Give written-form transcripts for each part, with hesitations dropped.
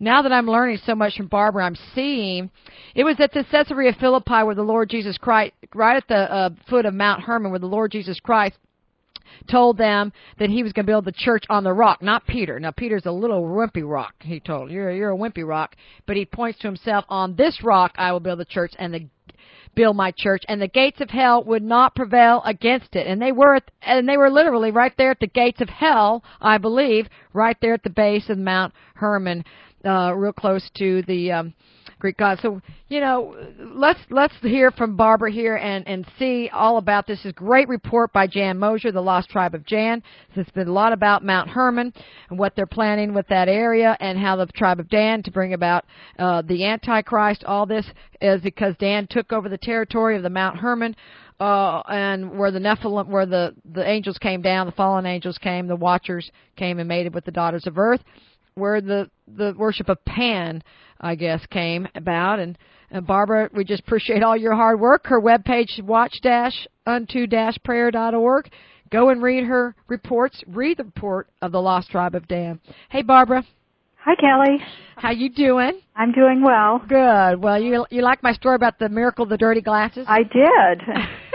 now that I'm learning so much from Barbara, I'm seeing it was at the Caesarea Philippi where the Lord Jesus Christ, right at the foot of Mount Hermon, where the Lord Jesus Christ told them that he was going to build the church on the rock, not Peter. Now, Peter's a little wimpy rock, he told. You're a wimpy rock. But he points to himself, on this rock I will build the church and build my church, and the gates of hell would not prevail against it. And they were literally right there at the gates of hell, I believe, right there at the base of Mount Hermon, real close to the Greek god. So, let's hear from Barbara here and see all about this. This is a great report by Jan Mosier, the Lost Tribe of Jan. It's been a lot about Mount Hermon and what they're planning with that area and how the tribe of Dan to bring about the Antichrist. All this is because Dan took over the territory of the Mount Hermon, and where the Nephilim, where the angels came down, the fallen angels came, the Watchers came and mated with the daughters of earth, where the worship of Pan, I guess, came about. And Barbara, we just appreciate all your hard work. Her webpage, watch-unto-prayer.org. Go and read her reports. Read the report of the Lost Tribe of Dan. Hey, Barbara. Hi, Kelly. How you doing? I'm doing well. Good. Well, you like my story about the miracle of the dirty glasses? I did.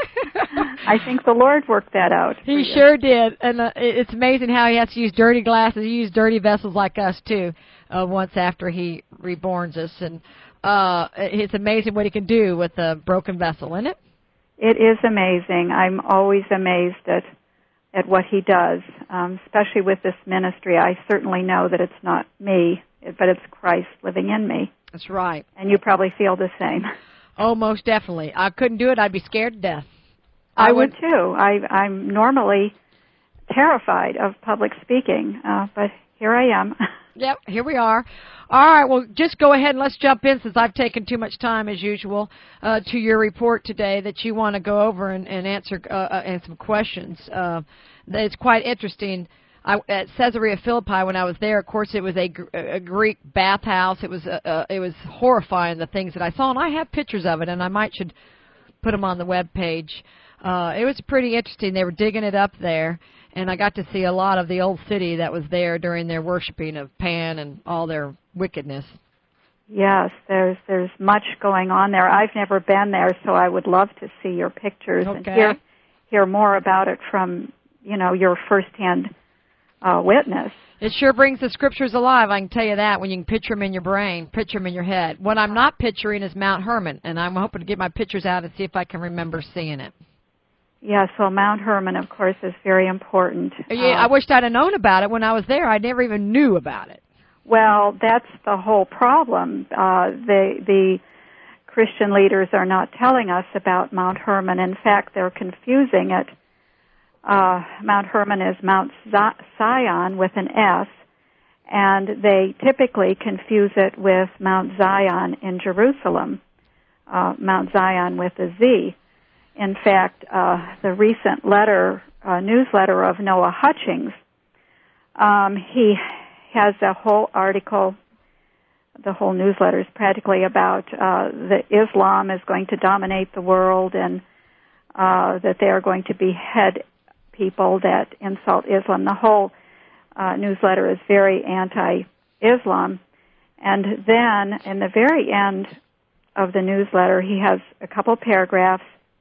I think the Lord worked that out. He sure did. And it's amazing how he has to use dirty glasses. He used dirty vessels like us, too, once after he reborns us. And it's amazing what he can do with a broken vessel, isn't it? It is amazing. I'm always amazed at what he does, especially with this ministry. I certainly know that it's not me, but it's Christ living in me. That's right. And you probably feel the same. Oh, most definitely. I couldn't do it. I'd be scared to death. I would too. I'm normally terrified of public speaking, but here I am. Yep, here we are. All right, well, just go ahead and let's jump in, since I've taken too much time, as usual, to your report today that you want to go over and answer some questions. It's quite interesting. At Caesarea Philippi, when I was there, of course, it was a Greek bathhouse. It was horrifying, the things that I saw, and I have pictures of it, and I should put them on the web page. It was pretty interesting. They were digging it up there, and I got to see a lot of the old city that was there during their worshiping of Pan and all their wickedness. Yes, there's much going on there. I've never been there, so I would love to see your pictures and hear more about it from, your firsthand witness. It sure brings the scriptures alive, I can tell you that, when you can picture them in your brain, picture them in your head. What I'm not picturing is Mount Hermon, and I'm hoping to get my pictures out and see if I can remember seeing it. Yes, well, Mount Hermon, of course, is very important. Yeah, I wished I'd have known about it when I was there. I never even knew about it. Well, that's the whole problem. The Christian leaders are not telling us about Mount Hermon. In fact, they're confusing it. Mount Hermon is Mount Zion with an S, and they typically confuse it with Mount Zion in Jerusalem, Mount Zion with a Z. In fact, the recent newsletter of Noah Hutchings, he has a whole article, the whole newsletter is practically about that Islam is going to dominate the world, and that they are going to behead people that insult Islam. The whole newsletter is very anti-Islam. And then, in the very end of the newsletter, he has a couple paragraphs,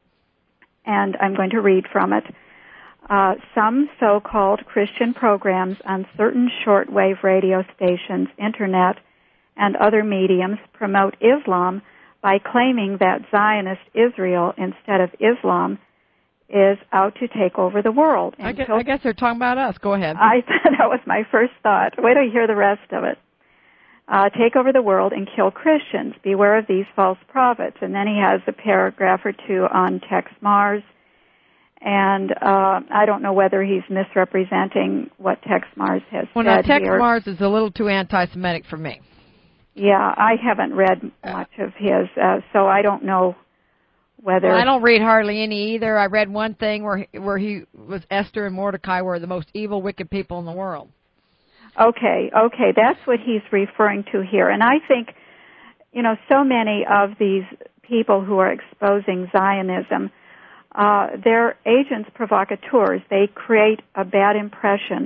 and I'm going to read from it. Some so-called Christian programs on certain shortwave radio stations, internet, and other mediums promote Islam by claiming that Zionist Israel, instead of Islam, is out to take over the world. I guess they're talking about us. Go ahead. That was my first thought. Wait till you hear the rest of it. Take over the world and kill Christians. Beware of these false prophets. And then he has a paragraph or two on Tex Mars. And I don't know whether he's misrepresenting what Tex Mars has said. Well, now, Tex Mars is a little too anti-Semitic for me. Yeah, I haven't read much of his, so I don't know whether... Well, I don't read hardly any either. I read one thing where he was Esther and Mordecai were the most evil, wicked people in the world. Okay, that's what he's referring to here. And I think, so many of these people who are exposing Zionism, they're agents provocateurs. They create a bad impression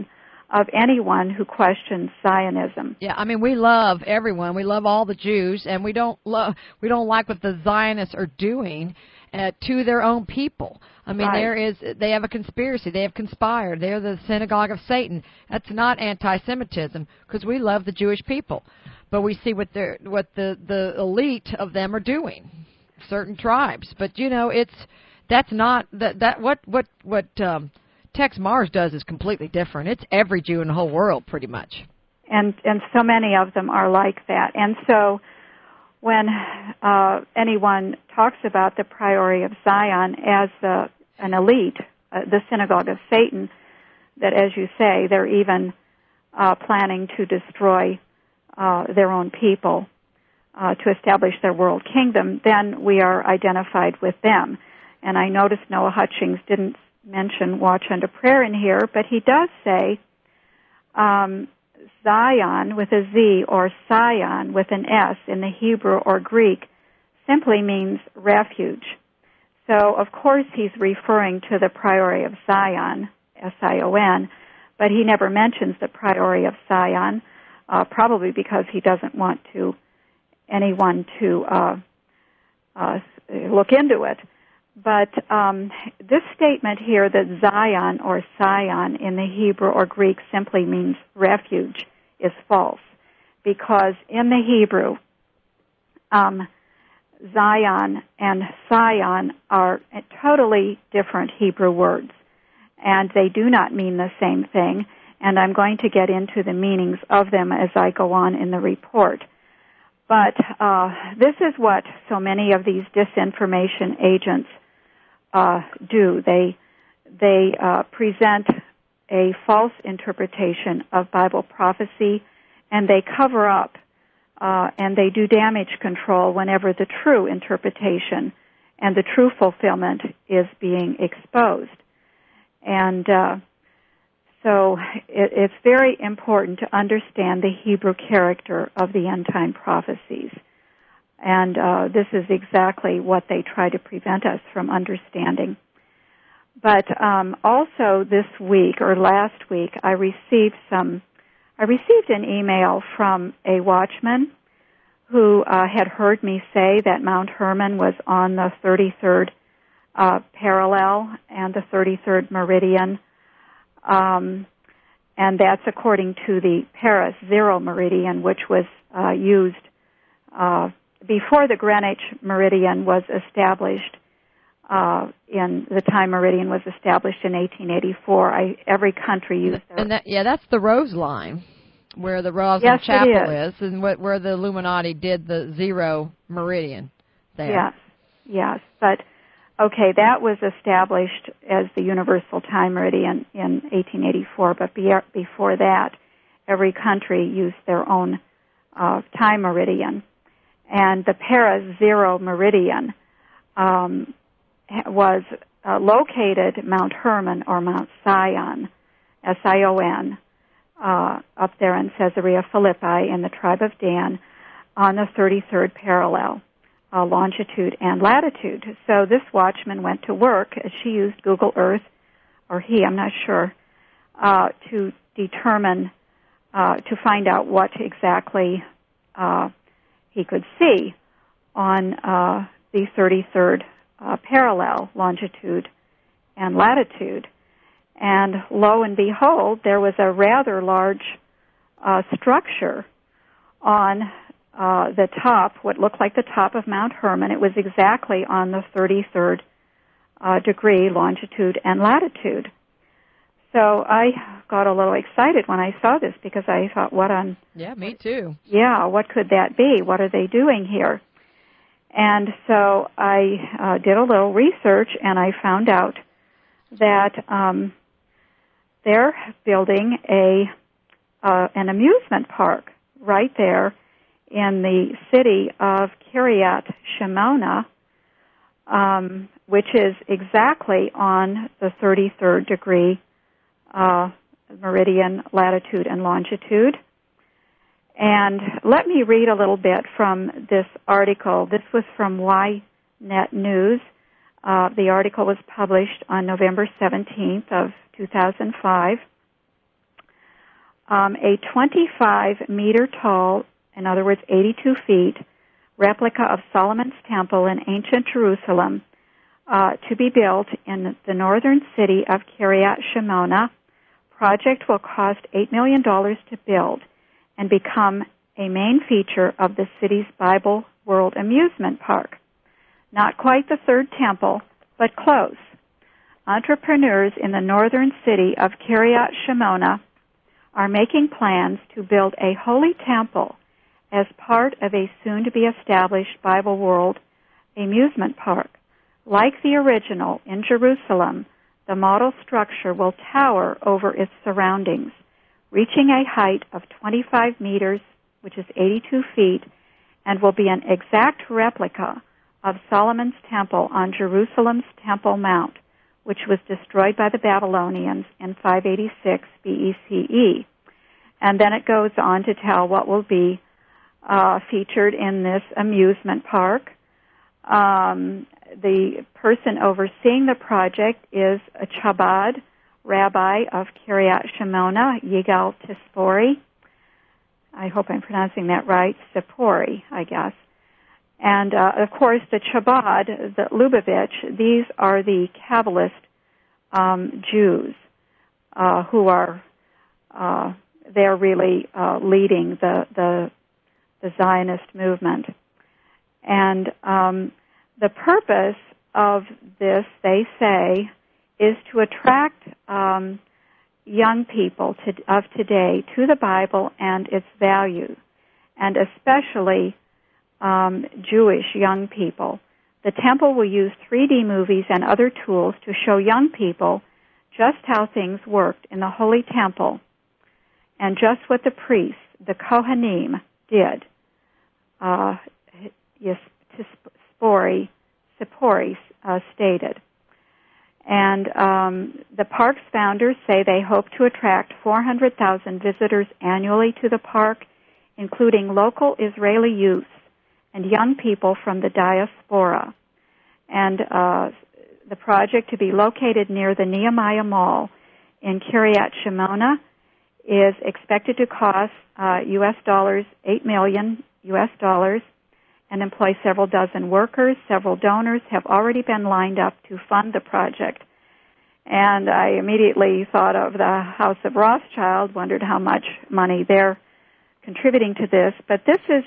of anyone who questions Zionism. Yeah, I mean, we love everyone. We love all the Jews, and we don't like what the Zionists are doing to their own people. I mean, Right. they have a conspiracy. They have conspired. They're the synagogue of Satan. That's not anti-Semitism, because we love the Jewish people, but we see what the elite of them are doing, certain tribes. But that's not what Tex Mars does is completely different. It's every Jew in the whole world, pretty much. And so many of them are like that. And so when anyone talks about the Priory of Zion as an elite, the synagogue of Satan, that, as you say, they're even planning to destroy their own people to establish their world kingdom, then we are identified with them. And I noticed Noah Hutchings didn't mention Watch Unto Prayer in here, but he does say Zion with a Z or Sion with an S in the Hebrew or Greek simply means refuge. So, of course, he's referring to the Priory of Zion, S-I-O-N, but he never mentions the Priory of Zion, probably because he doesn't want anyone to look into it. But this statement here that Zion or Sion in the Hebrew or Greek simply means refuge is false, because in the Hebrew, Zion and Sion are totally different Hebrew words, and they do not mean the same thing, and I'm going to get into the meanings of them as I go on in the report. But this is what so many of these disinformation agents do. They present a false interpretation of Bible prophecy, and they cover up and they do damage control whenever the true interpretation and the true fulfillment is being exposed. And so it's very important to understand the Hebrew character of the end-time prophecies. And this is exactly what they try to prevent us from understanding. But also this week or last week, I received an email from a watchman who had heard me say that Mount Hermon was on the 33rd parallel and the 33rd meridian, and that's according to the Paris Zero Meridian, which was used before the Greenwich Meridian was established. In the time meridian was established in 1884. Every country used their... And that's the Rose Line, where the Roswell Chapel is, and where the Illuminati did the Zero Meridian there. Yes. But, okay, that was established as the Universal Time Meridian in 1884, but before that, every country used their own time meridian. And the Paris Zero Meridian was located Mount Hermon or Mount Sion, S-I-O-N, up there in Caesarea Philippi in the tribe of Dan on the 33rd parallel, longitude and latitude. So this watchman went to work. She used Google Earth, or he, I'm not sure, to determine, to find out what exactly he could see on the 33rd parallel, longitude and latitude. And lo and behold, there was a rather large structure on the top, what looked like the top of Mount Hermon. It was exactly on the 33rd degree, longitude and latitude. So I got a little excited when I saw this, because I thought, Yeah, me too. Yeah, what could that be? What are they doing here? And so I did a little research, and I found out that they're building an amusement park right there in the city of Kiryat Shimona, which is exactly on the 33rd degree meridian, latitude, and longitude. And let me read a little bit from this article. This was from YNet News. The article was published on November 17th of 2005. a 25-meter tall, in other words, 82 feet, replica of Solomon's Temple in ancient Jerusalem to be built in the northern city of Kiryat Shemona. Project will cost $8 million to build and become a main feature of the city's Bible World Amusement Park. Not quite the third temple, but close. Entrepreneurs in the northern city of Kiryat Shemona are making plans to build a holy temple as part of a soon-to-be-established Bible World Amusement Park. Like the original in Jerusalem, the model structure will tower over its surroundings, reaching a height of 25 meters, which is 82 feet, and will be an exact replica of Solomon's Temple on Jerusalem's Temple Mount, which was destroyed by the Babylonians in 586 BCE. And then it goes on to tell what will be featured in this amusement park. The person overseeing the project is a Chabad rabbi of Kiryat Shemona, Yigal Tispori. I hope I'm pronouncing that right. Sipori, I guess. And, of course, the Chabad, the Lubavitch, these are the Kabbalist Jews who are, they're really leading the Zionist movement. And the purpose of this, they say, is to attract young people of today to the Bible and its value, and especially Jewish young people. The temple will use 3D movies and other tools to show young people just how things worked in the Holy Temple and just what the priests, the Kohanim, did. Sipori stated. And the park's founders say they hope to attract 400,000 visitors annually to the park, including local Israeli youths and young people from the diaspora. And the project, to be located near the Nehemiah Mall in Kiryat Shemona, is expected to cost $8 million and employ several dozen workers. Several donors have already been lined up to fund the project. And I immediately thought of the House of Rothschild, wondered how much money they're contributing to this. But this is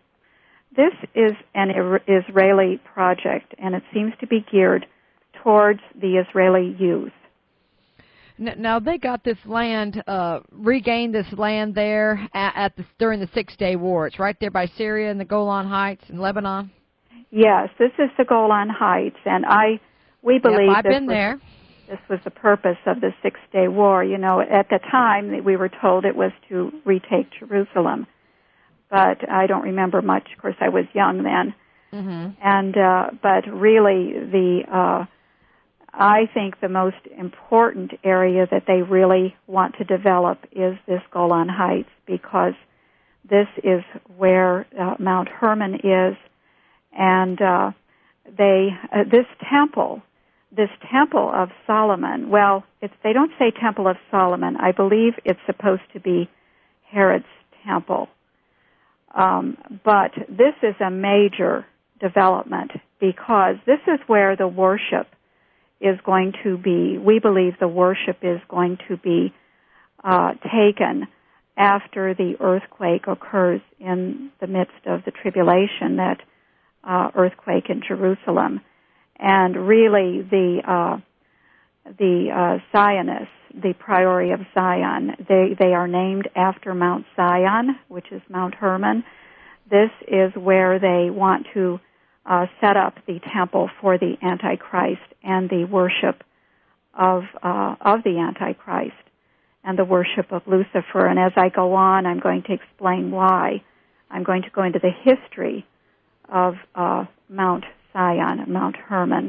an Israeli project, and it seems to be geared towards the Israeli youth. Now they got this land, regained this land there during the 6-Day War. It's right there by Syria and the Golan Heights in Lebanon. Yes, this is the Golan Heights, and we believe I've been there. This was the purpose of the 6-Day War. You know, at the time we were told it was to retake Jerusalem, but I don't remember much. Of course, I was young then, and but really I think the most important area that they really want to develop is this Golan Heights, because this is where Mount Hermon is, and this temple of Solomon. Well, they don't say Temple of Solomon. I believe it's supposed to be Herod's temple, but this is a major development because this is where the worship is going to be. We believe the worship is going to be taken after the earthquake occurs in the midst of the tribulation, that earthquake in Jerusalem. And really the Zionists, the Priory of Zion, they are named after Mount Zion, which is Mount Hermon. This is where they want to set up the temple for the Antichrist and the worship of the Antichrist and the worship of Lucifer. And as I go on, I'm going to explain why. I'm going to go into the history of Mount Zion, Mount Hermon.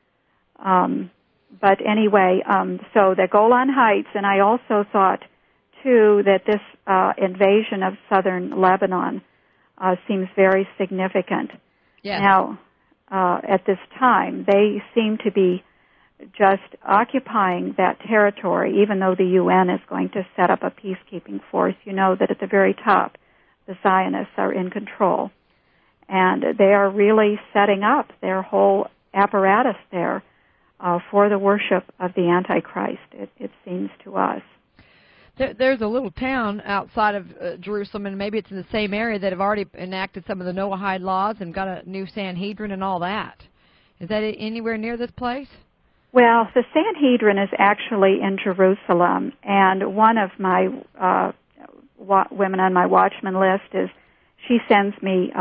But anyway, so the Golan Heights, and I also thought, too, that this invasion of southern Lebanon seems very significant. Yes. Now, at this time, they seem to be just occupying that territory, even though the UN is going to set up a peacekeeping force. You know that at the very top, the Zionists are in control. And they are really setting up their whole apparatus there for the worship of the Antichrist, it seems to us. There's a little town outside of Jerusalem, and maybe it's in the same area, that have already enacted some of the Noahide laws and got a new Sanhedrin and all that. Is that anywhere near this place? Well, the Sanhedrin is actually in Jerusalem, and one of my women on my watchman list she sends me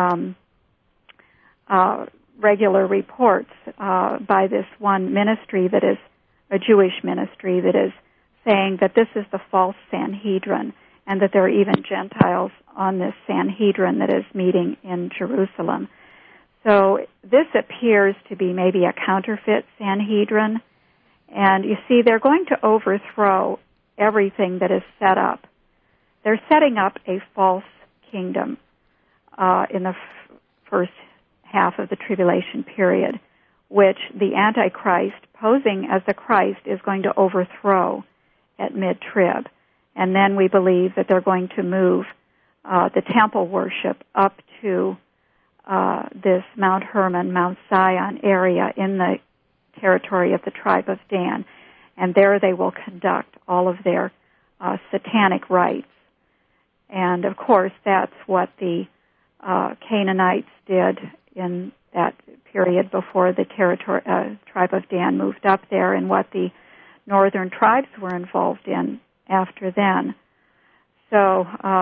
regular reports by this one ministry that is a Jewish ministry that is saying that this is the false Sanhedrin and that there are even Gentiles on this Sanhedrin that is meeting in Jerusalem. So this appears to be maybe a counterfeit Sanhedrin. And you see, they're going to overthrow everything that is set up. They're setting up a false kingdom in the first half of the tribulation period, which the Antichrist, posing as the Christ, is going to overthrow at mid-trib. And then we believe that they're going to move the temple worship up to this Mount Hermon, Mount Zion area in the territory of the tribe of Dan. And there they will conduct all of their satanic rites. And, of course, that's what the Canaanites did in that period before the tribe of Dan moved up there, and what the northern tribes were involved in after then. So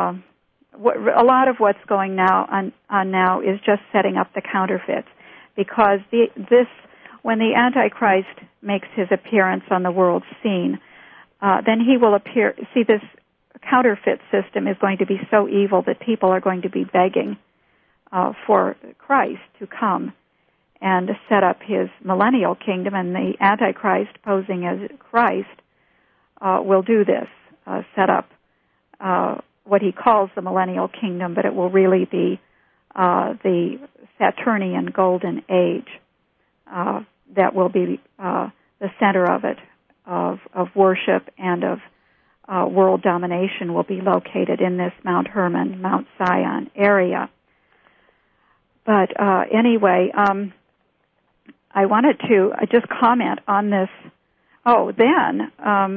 a lot of what's going on now is just setting up the counterfeits, because when the Antichrist makes his appearance on the world scene, then he will appear. See, this counterfeit system is going to be so evil that people are going to be begging for Christ to come and set up his millennial kingdom, and the Antichrist, posing as Christ, will do this, set up what he calls the millennial kingdom, but it will really be the Saturnian golden age that will be the center of it, of worship and of world domination, will be located in this Mount Hermon, Mount Zion area. But anyway, I wanted to just comment on this. Then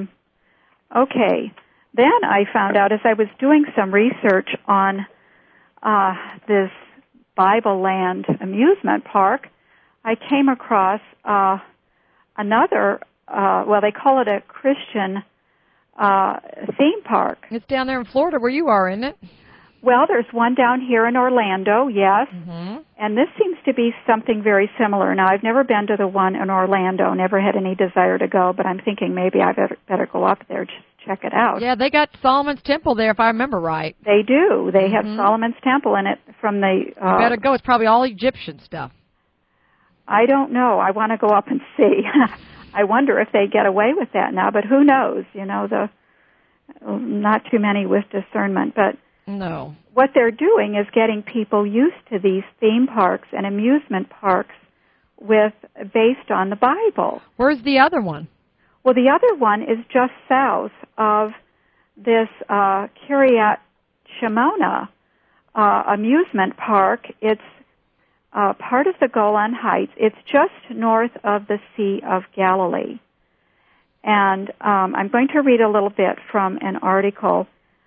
I found out, as I was doing some research on this Bible Land amusement park, I came across another, they call it a Christian theme park. It's down there in Florida where you are, isn't it? Well, there's one down here in Orlando, yes. Mm-hmm. And this seems to be something very similar. Now, I've never been to the one in Orlando, never had any desire to go, but I'm thinking maybe I better go up there just check it out. Yeah, they got Solomon's Temple there, if I remember right. They do. They have Solomon's Temple in it from the... you better go. It's probably all Egyptian stuff. I don't know. I want to go up and see. I wonder if they get away with that now, but who knows? You know, not too many with discernment, but... No. What they're doing is getting people used to these theme parks and amusement parks based on the Bible. Where's the other one? Well, the other one is just south of this Kiryat Shimona amusement park. It's part of the Golan Heights. It's just north of the Sea of Galilee. And I'm going to read a little bit from an article.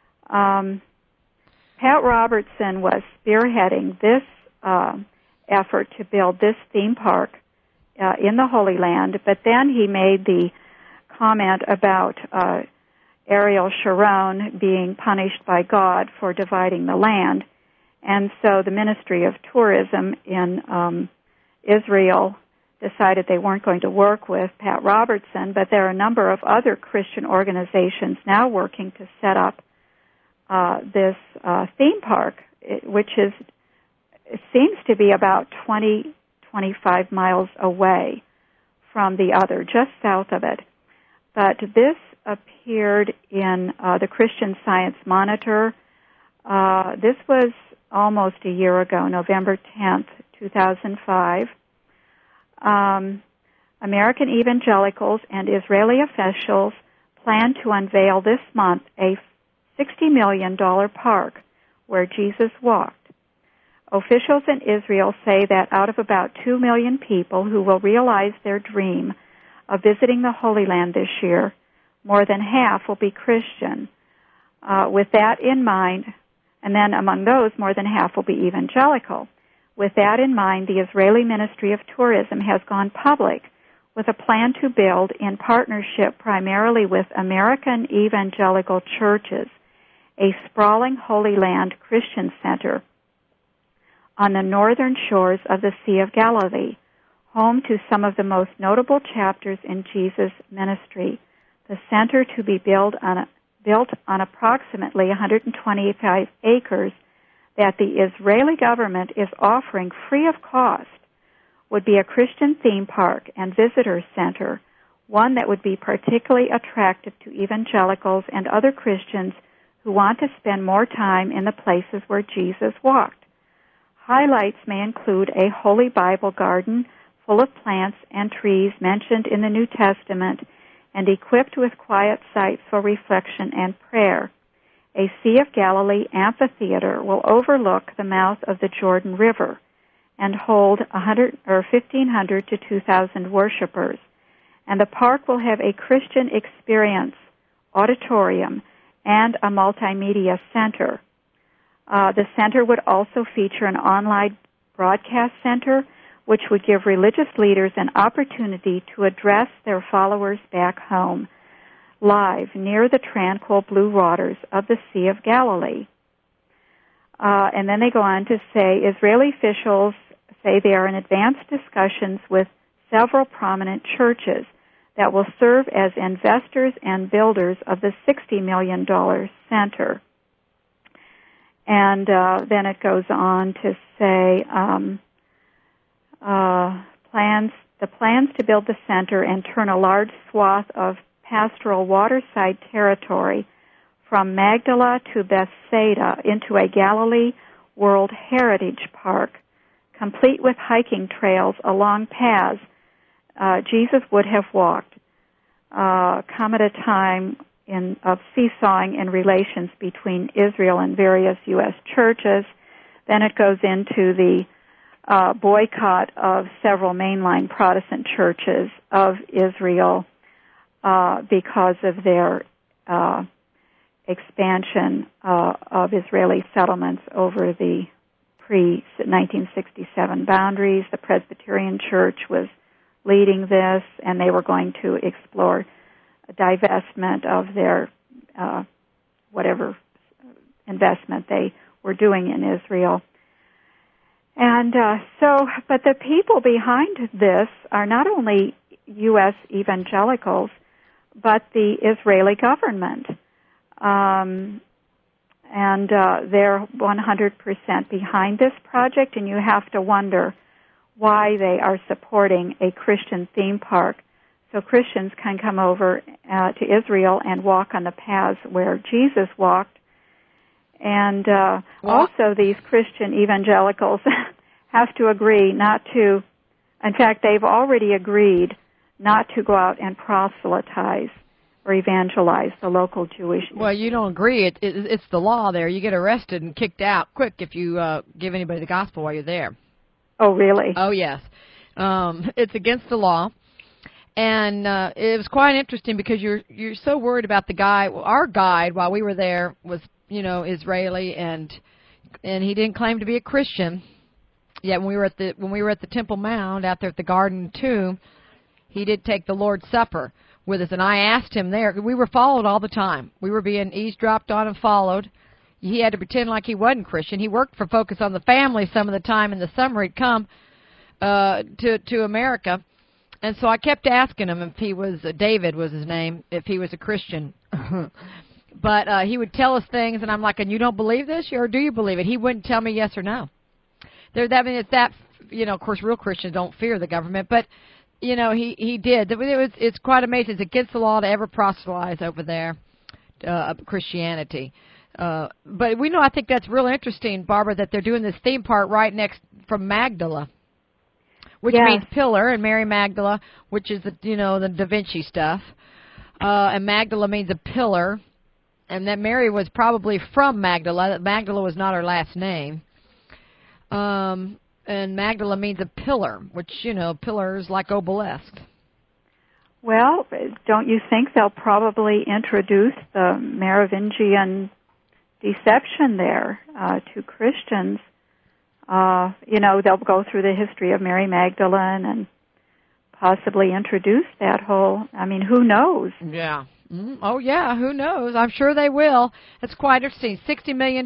Pat Robertson was spearheading this effort to build this theme park in the Holy Land, but then he made the comment about Ariel Sharon being punished by God for dividing the land, and so the Ministry of Tourism in Israel decided they weren't going to work with Pat Robertson, but there are a number of other Christian organizations now working to set up this theme park, which seems to be about 25 miles away from the other, just south of it. But this appeared in the Christian Science Monitor. This was almost a year ago, November 10th, 2005. American evangelicals and Israeli officials plan to unveil this month a $60 million park where Jesus walked. Officials in Israel say that out of about 2 million people who will realize their dream of visiting the Holy Land this year, more than half will be Christian. With that in mind, and then among those, more than half will be evangelical. With that in mind, the Israeli Ministry of Tourism has gone public with a plan to build, in partnership primarily with American evangelical churches, a sprawling Holy Land Christian center on the northern shores of the Sea of Galilee, home to some of the most notable chapters in Jesus' ministry. The center, to be built on approximately 125 acres that the Israeli government is offering free of cost, would be a Christian theme park and visitor center, one that would be particularly attractive to evangelicals and other Christians who want to spend more time in the places where Jesus walked. Highlights may include a Holy Bible garden full of plants and trees mentioned in the New Testament and equipped with quiet sites for reflection and prayer. A Sea of Galilee amphitheater will overlook the mouth of the Jordan River and hold 1,500 to 2,000 worshipers. And the park will have a Christian experience auditorium and a multimedia center. The center would also feature an online broadcast center, which would give religious leaders an opportunity to address their followers back home, live near the tranquil blue waters of the Sea of Galilee. And then they go on to say, Israeli officials say they are in advanced discussions with several prominent churches that will serve as investors and builders of the $60 million center. And then it goes on to say the plans to build the center and turn a large swath of pastoral waterside territory from Magdala to Bethsaida into a Galilee World Heritage Park, complete with hiking trails along paths Jesus would have walked, come at a time of seesawing in relations between Israel and various U.S. churches. Then it goes into the boycott of several mainline Protestant churches of Israel because of their expansion of Israeli settlements over the pre-1967 boundaries. The Presbyterian Church was leading this, and they were going to explore a divestment of their whatever investment they were doing in Israel. And but the people behind this are not only U.S. evangelicals, but the Israeli government. And they're 100% behind this project, and you have to wonder why they are supporting a Christian theme park so Christians can come over to Israel and walk on the paths where Jesus walked. And also these Christian evangelicals have to agree not to, in fact, they've already agreed not to go out and proselytize or evangelize the local Jewish. Well, you don't agree. It's the law there. You get arrested and kicked out quick if you give anybody the gospel while you're there. Oh, really? Oh, yes. It's against the law. And it was quite interesting because you're so worried about the guy. Well, our guide, while we were there, was, Israeli, and he didn't claim to be a Christian. Yet when we were at the Temple Mount out there at the Garden Tomb, he did take the Lord's Supper with us, and I asked him there. We were followed all the time. We were being eavesdropped on and followed. He had to pretend like he wasn't Christian. He worked for Focus on the Family some of the time. In the summer, he'd come to America. And so I kept asking him if he was, David was his name, if he was a Christian. But he would tell us things, and I'm like, and you don't believe this, or do you believe it? He wouldn't tell me yes or no. Of course, real Christians don't fear the government, but, he did. It's quite amazing. It's against the law to ever proselytize over there, Christianity. But I think that's real interesting, Barbara, that they're doing this theme park right next from Magdala. which Yes. means pillar, and Mary Magdala, which is the Da Vinci stuff. And Magdala means a pillar, and that Mary was probably from Magdala. Magdala was not her last name. And Magdala means a pillar, which, pillars like obelisk. Well, don't you think they'll probably introduce the Merovingian deception there to Christians? They'll go through the history of Mary Magdalene and possibly introduce that whole, who knows? Yeah. Mm-hmm. Oh, yeah, who knows? I'm sure they will. It's quite interesting. $60 million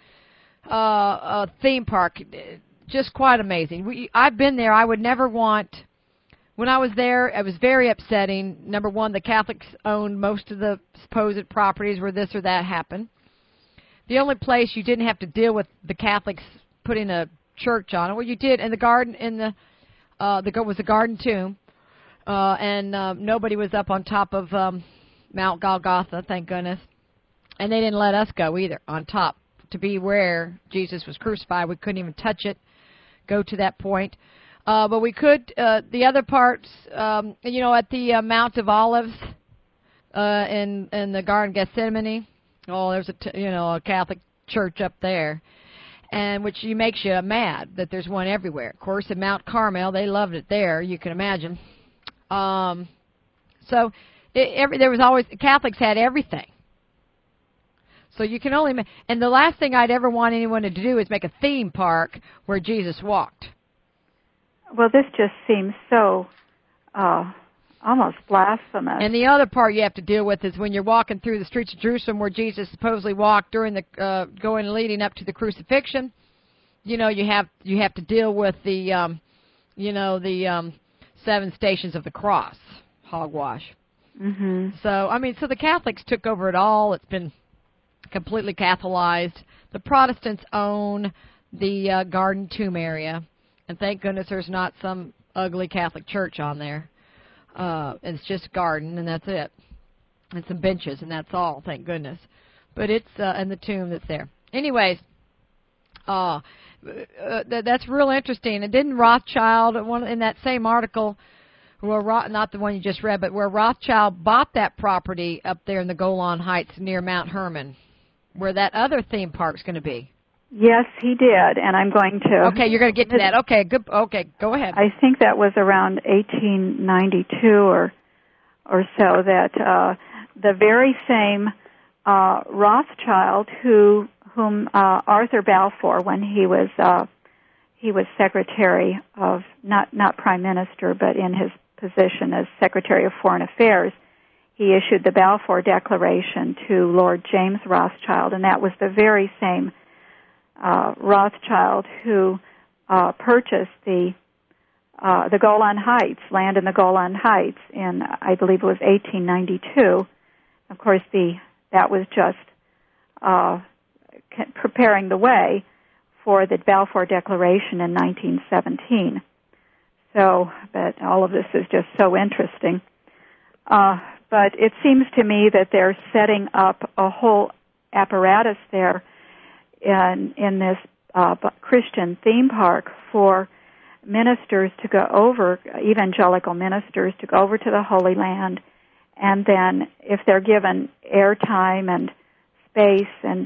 theme park. Just quite amazing. I've been there. I would never want... When I was there, it was very upsetting. Number one, the Catholics owned most of the supposed properties where this or that happened. The only place you didn't have to deal with the Catholics putting a church on it, well, you did in the garden, was the garden tomb, and nobody was up on top of Mount Golgotha, thank goodness. And they didn't let us go either, on top, to be where Jesus was crucified. We couldn't even touch it, go to that point. But we could, the other parts, at the Mount of Olives in the Garden of Gethsemane. Oh, there's a Catholic church up there, and which makes you mad that there's one everywhere. Of course, at Mount Carmel, they loved it there. You can imagine. So there was always Catholics had everything. So you can only and the last thing I'd ever want anyone to do is make a theme park where Jesus walked. Well, this just seems so almost blasphemous. And the other part you have to deal with is when you're walking through the streets of Jerusalem where Jesus supposedly walked during the leading up to the crucifixion. You have to deal with the 7 stations of the cross, hogwash. Mm-hmm. So the Catholics took over it all. It's been completely Catholized. The Protestants own the Garden Tomb area. And thank goodness there's not some ugly Catholic church on there. It's just garden, and that's it. And some benches, and that's all, thank goodness. But it's and the tomb that's there. Anyways, that's real interesting. And didn't Rothschild, in that same article, not the one you just read, but where Rothschild bought that property up there in the Golan Heights near Mount Hermon, where that other theme park's going to be? Yes, he did, and I'm going to... Okay, you're going to get to that. Okay, good. Okay, go ahead. I think that was around 1892 or so that the very same Rothschild whom Arthur Balfour, when he was Secretary of not Prime Minister, but in his position as Secretary of Foreign Affairs, he issued the Balfour Declaration to Lord James Rothschild, and that was the very same Rothschild who purchased the Golan Heights, land in the Golan Heights in, I believe it was 1892. Of course, that was just preparing the way for the Balfour Declaration in 1917. So, but all of this is just so interesting. But it seems to me that they're setting up a whole apparatus there in this Christian theme park for ministers to go over, evangelical ministers to go over to the Holy Land, and then if they're given airtime and space and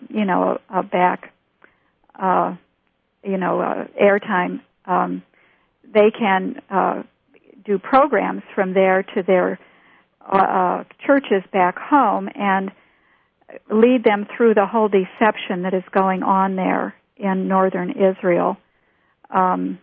airtime, they can do programs from there to their churches back home and lead them through the whole deception that is going on there in northern Israel, and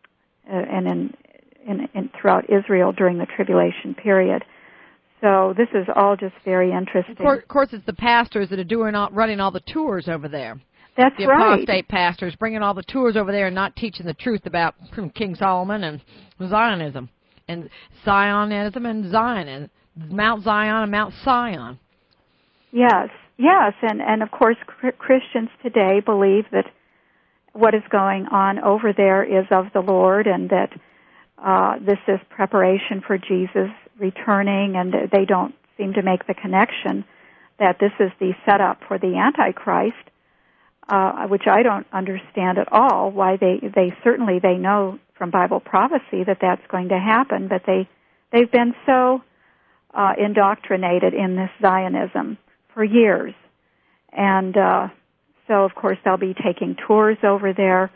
in throughout Israel during the tribulation period. So this is all just very interesting. Of course, it's the pastors that are running all the tours over there. That's the right. The apostate pastors bringing all the tours over there and not teaching the truth about King Solomon and Zionism and Zion, Mount Zion and Mount Sion. Yes, and of course Christians today believe that what is going on over there is of the Lord, and that this is preparation for Jesus returning, and they don't seem to make the connection that this is the setup for the Antichrist, which I don't understand at all. Why they certainly know from Bible prophecy that that's going to happen, but they've been so indoctrinated in this Zionism for years. And so, of course, they'll be taking tours over there.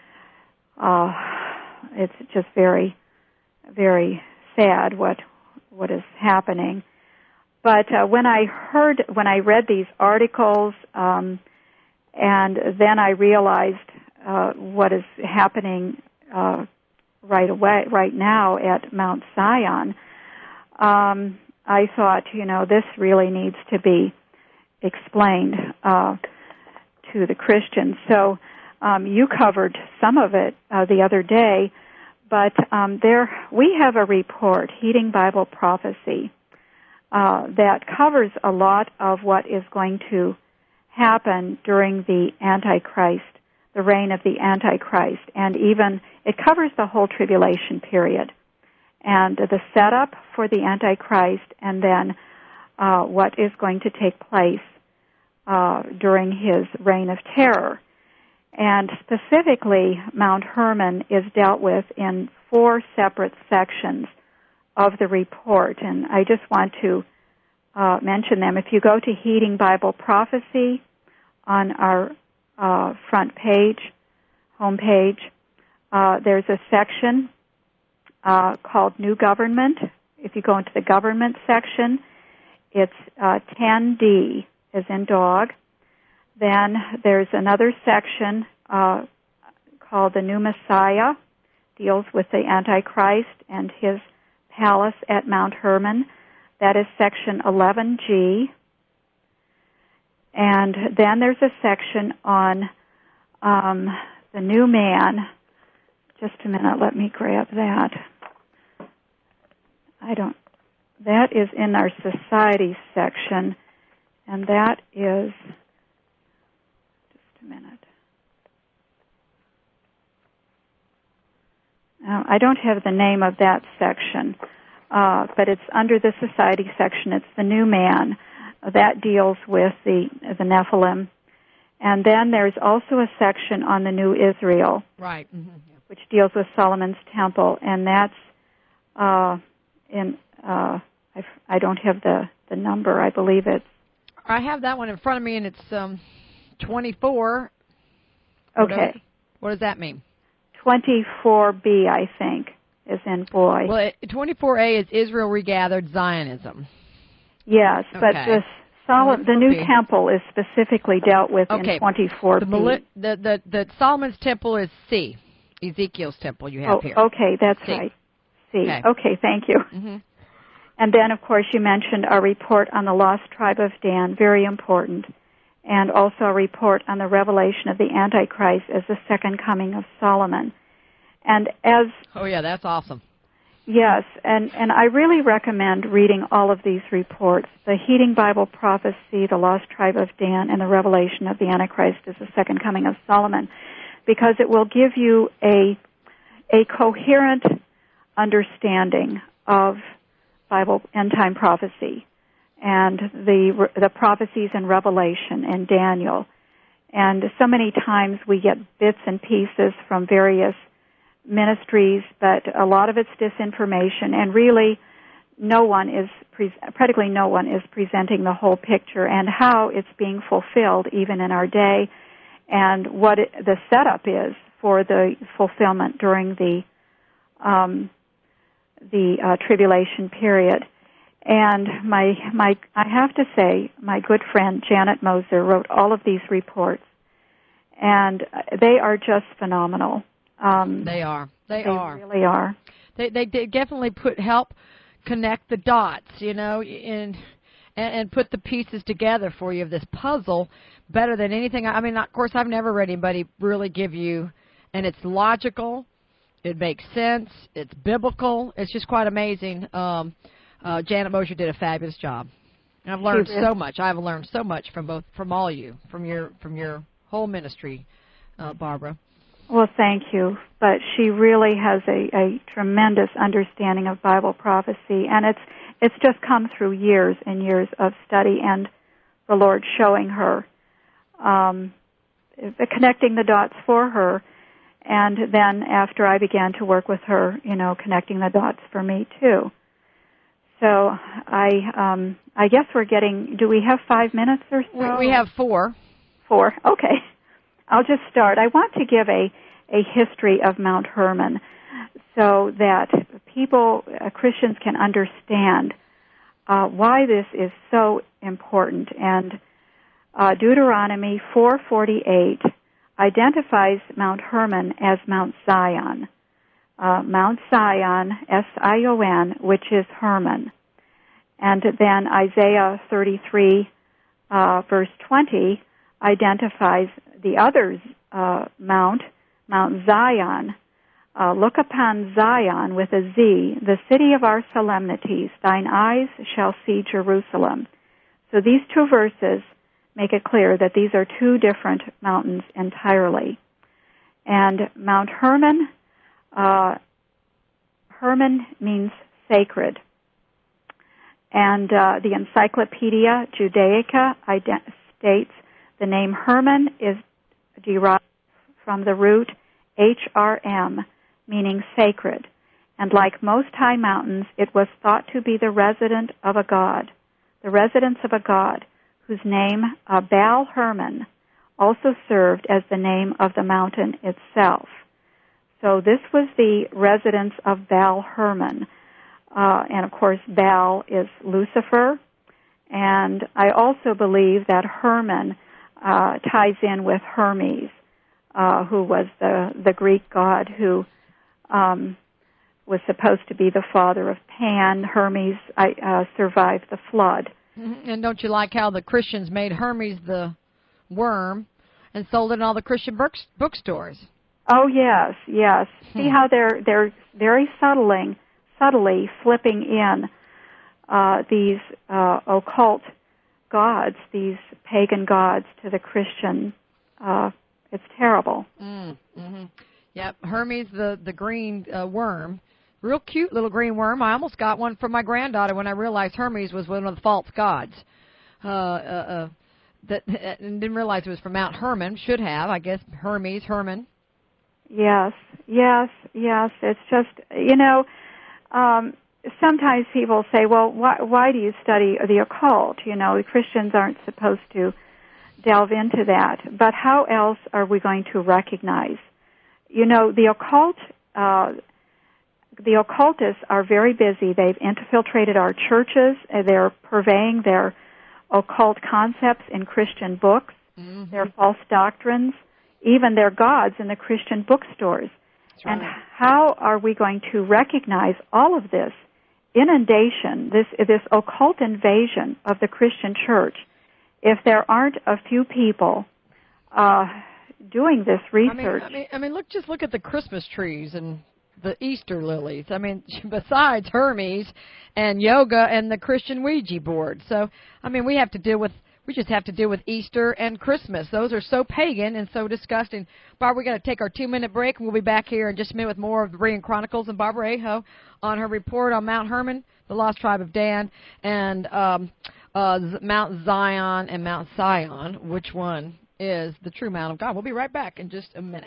It's just very, very sad what is happening. But when I read these articles, and then I realized what is happening right now at Mount Zion, I thought, this really needs to be explained to the Christians. So you covered some of it the other day, but we have a report, Heeding Bible Prophecy, that covers a lot of what is going to happen during the Antichrist, the reign of the Antichrist, and even it covers the whole tribulation period and the setup for the Antichrist, and then what is going to take place during his reign of terror. And specifically, Mount Hermon is dealt with in 4 separate sections of the report, and I just want to mention them. If you go to Heeding Bible Prophecy on our front page, home page, there's a section called New Government. If you go into the government section, it's 10D, as in dog. Then there's another section called The New Messiah, deals with the Antichrist and his palace at Mount Hermon. That is section 11G. And then there's a section on the new man. Just a minute, let me grab that. That is in our society section, and that is, just a minute. Now, I don't have the name of that section, but it's under the society section. It's the new man. That deals with the Nephilim. And then there's also a section on the new Israel, right, mm-hmm. which deals with Solomon's temple, and that's I don't have the number. I believe it's... I have that one in front of me, and it's 24. Okay. What does that mean? 24B, I think, is in boy. Well, 24A is Israel Regathered Zionism. Yes, okay. But the new temple is specifically dealt with in 24B. The Solomon's temple is C, Ezekiel's temple you have here. Okay, that's C. right. C. Okay, thank you. Mm-hmm. And then, of course, you mentioned our report on the lost tribe of Dan, very important, and also a report on the revelation of the Antichrist as the second coming of Solomon. And as... Oh, yeah, that's awesome. Yes, and I really recommend reading all of these reports, the Heeding Bible Prophecy, the Lost Tribe of Dan, and the Revelation of the Antichrist as the Second Coming of Solomon, because it will give you a coherent understanding of Bible end-time prophecy and the prophecies in Revelation and Daniel. And so many times we get bits and pieces from various ministries, but a lot of it's disinformation, and really practically no one is presenting the whole picture and how it's being fulfilled even in our day, and what the setup is for the fulfillment during the tribulation period. And I have to say, my good friend Janet Moser wrote all of these reports, and they are just phenomenal. They are. They really are. They definitely help connect the dots, and put the pieces together for you of this puzzle better than anything. I mean, of course, I've never read anybody really give you, and it's logical, it makes sense, it's biblical, it's just quite amazing. Janet Moser did a fabulous job. And I've learned so much. I've learned so much from all you, from your whole ministry, Barbara. Well, thank you. But she really has a tremendous understanding of Bible prophecy, and it's just come through years and years of study and the Lord showing her, connecting the dots for her. And then after I began to work with her, connecting the dots for me too. So I guess we're getting, do we have 5 minutes or so? We have 4. 4, okay. I'll just start. I want to give a history of Mount Hermon so that people, Christians, can understand why this is so important. And Deuteronomy 4:48 identifies Mount Hermon as Mount Zion. Mount Zion, S-I-O-N, which is Hermon. And then Isaiah 33, verse 20, identifies the other Mount Zion. Look upon Zion with a Z, the city of our solemnities. Thine eyes shall see Jerusalem. So these 2 verses make it clear that these are 2 different mountains entirely. And Mount Hermon, Hermon means sacred. And the Encyclopedia Judaica states the name Hermon is derived from the root HRM, meaning sacred. And like most high mountains, it was thought to be the residence of a god, whose name, Baal Hermon, also served as the name of the mountain itself. So this was the residence of Baal Hermon. And of course, Baal is Lucifer. And I also believe that Hermon ties in with Hermes, who was the Greek god who was supposed to be the father of Pan. Hermes survived the flood. And don't you like how the Christians made Hermes the worm and sold it in all the Christian bookstores? Oh yes. See how they're very subtly slipping in these occult gods, these pagan gods, to the Christian. It's terrible. Mm-hmm. Yep, Hermes the green worm. Real cute little green worm. I almost got one for my granddaughter when I realized Hermes was one of the false gods. And didn't realize it was from Mount Hermon. Should have, I guess. Hermon. Yes. It's just, sometimes people say, well, why do you study the occult? Christians aren't supposed to delve into that. But how else are we going to recognize? The occultists are very busy. They've infiltrated our churches. They're purveying their occult concepts in Christian books, their false doctrines, even their gods in the Christian bookstores. Right. And how are we going to recognize all of this inundation, this occult invasion of the Christian church, if there aren't a few people doing this research? I mean, look at the Christmas trees and the Easter lilies. I mean, besides Hermes and yoga and the Christian Ouija board. So, I mean, we just have to deal with Easter and Christmas. Those are so pagan and so disgusting. Barbara, we're going to take our 2-minute break, and we'll be back here in just a minute with more of the Berean Chronicles and Barbara Aho on her report on Mount Hermon, the Lost Tribe of Dan, and Mount Zion and Mount Sion, which one is the true Mount of God. We'll be right back in just a minute.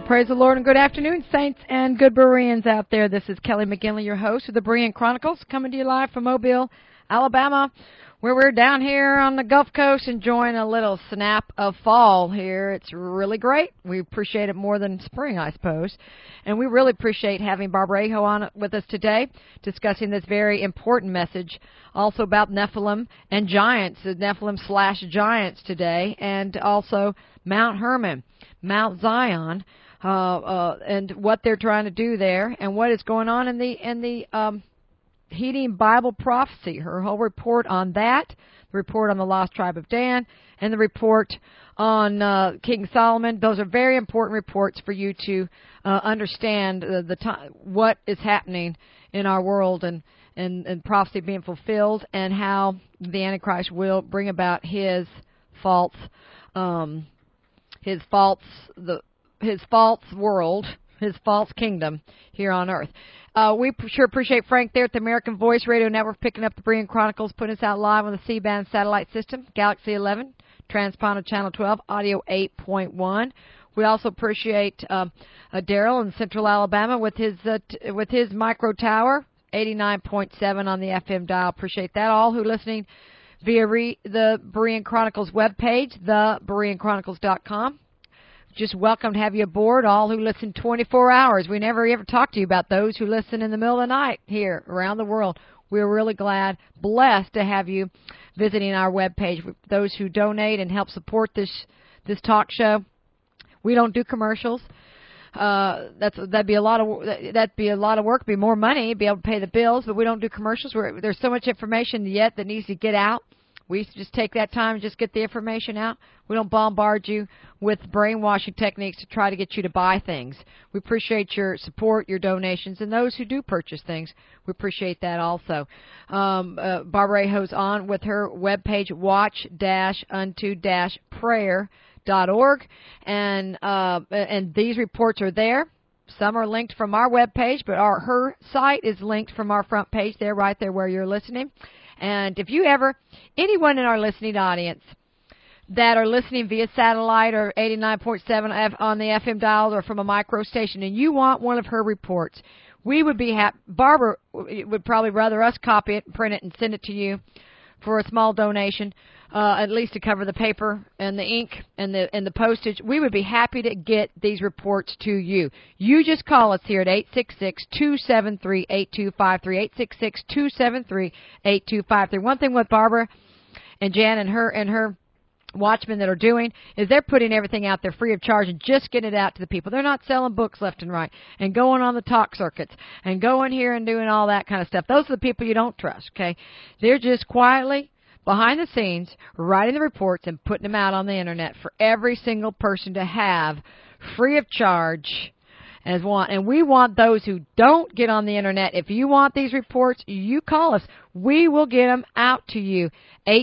Praise the Lord and good afternoon, saints and good Bereans out there. This is Kelly McGinley, your host of the Berean Chronicles, coming to you live from Mobile, Alabama, where we're down here on the Gulf Coast enjoying a little snap of fall here. It's really great. We appreciate it more than spring, I suppose. And we really appreciate having Barbara Aho on with us today, discussing this very important message, also about Nephilim and giants, the Nephilim/giants today, and also Mount Hermon, Mount Zion, and what they're trying to do there, and what is going on in the heeding Bible prophecy. Her whole report on that, the report on the lost tribe of Dan, and the report on King Solomon. Those are very important reports for you to understand the time, what is happening in our world, and prophecy being fulfilled, and how the Antichrist will bring about his false world, his false kingdom here on earth. We sure appreciate Frank there at the American Voice Radio Network picking up the Berean Chronicles, putting us out live on the C-band satellite system, Galaxy 11, transponder channel 12, audio 8.1. We also appreciate Daryl in Central Alabama with his micro tower, 89.7 on the FM dial. Appreciate that. All who are listening via the Berean Chronicles webpage, thebereanchronicles.com. Just welcome to have you aboard, all who listen 24 hours. We never ever talk to you about those who listen in the middle of the night here around the world. We're really blessed to have you visiting our webpage. Those who donate and help support this talk show. We don't do commercials. That'd be a lot of work, be more money, be able to pay the bills, but we don't do commercials. There's so much information yet that needs to get out. We just take that time and just get the information out. We don't bombard you with brainwashing techniques to try to get you to buy things. We appreciate your support, your donations, and those who do purchase things. We appreciate that also. Barbara Aho's on with her webpage, watch-unto-prayer.org, and these reports are there. Some are linked from our webpage, but her site is linked from our front page there, right there where you're listening. And if you anyone in our listening audience that are listening via satellite or 89.7 on the FM dial or from a micro station, and you want one of her reports, we would be happy. Barbara would probably rather us copy it, print it, and send it to you for a small donation, at least to cover the paper and the ink and the postage. We would be happy to get these reports to you. You just call us here at 866-273-8253, 866-273-8253. One thing with Barbara and Jan and her watchmen that are doing is they're putting everything out there free of charge and just getting it out to the people. They're not selling books left and right and going on the talk circuits and going here and doing all that kind of stuff. Those are the people you don't trust, okay? They're just quietly behind the scenes writing the reports and putting them out on the internet for every single person to have free of charge as one. And we want those who don't get on the internet. If you want these reports, you call us. We will get them out to you.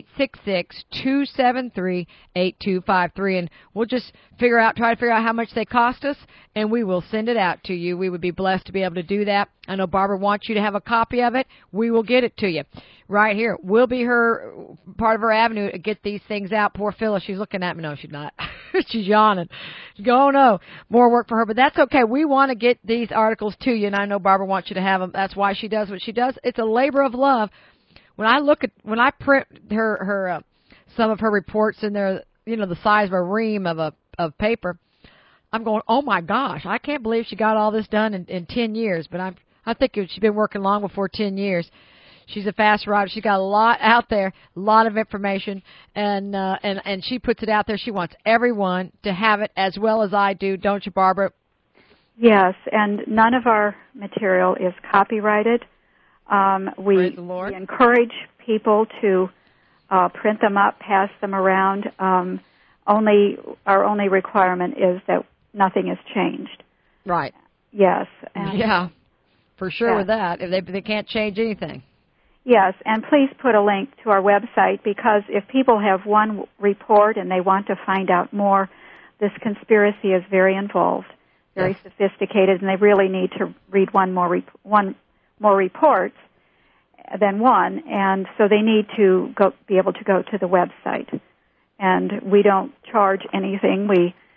866-273-8253, and we'll just try to figure out how much they cost us, and we will send it out to you. We would be blessed to be able to do that. I know Barbara wants you to have a copy of it. We will get it to you right here. We'll be part of her avenue to get these things out. Poor Phyllis, she's looking at me. No, she's not. She's yawning. Oh, no, more work for her, but that's okay. We want to get these articles to you, and I know Barbara wants you to have them. That's why she does what she does. It's a labor of love. When I print her some of her reports in there, the size of a ream of paper, I'm going, oh my gosh, I can't believe she got all this done in 10 years. But I think she's been working long before 10 years. She's a fast writer. She's got a lot out there, a lot of information, and she puts it out there. She wants everyone to have it as well as I do, don't you, Barbara? Yes, and none of our material is copyrighted. We encourage people to print them up, pass them around. Our only requirement is that nothing is changed. Right. Yes. Yeah, for sure with that. If they can't change anything. Yes, and please put a link to our website, because if people have one report and they want to find out more, this conspiracy is very involved, very sophisticated, and they really need to read more reports than one, and so they need to be able to go to the website. And we don't charge anything.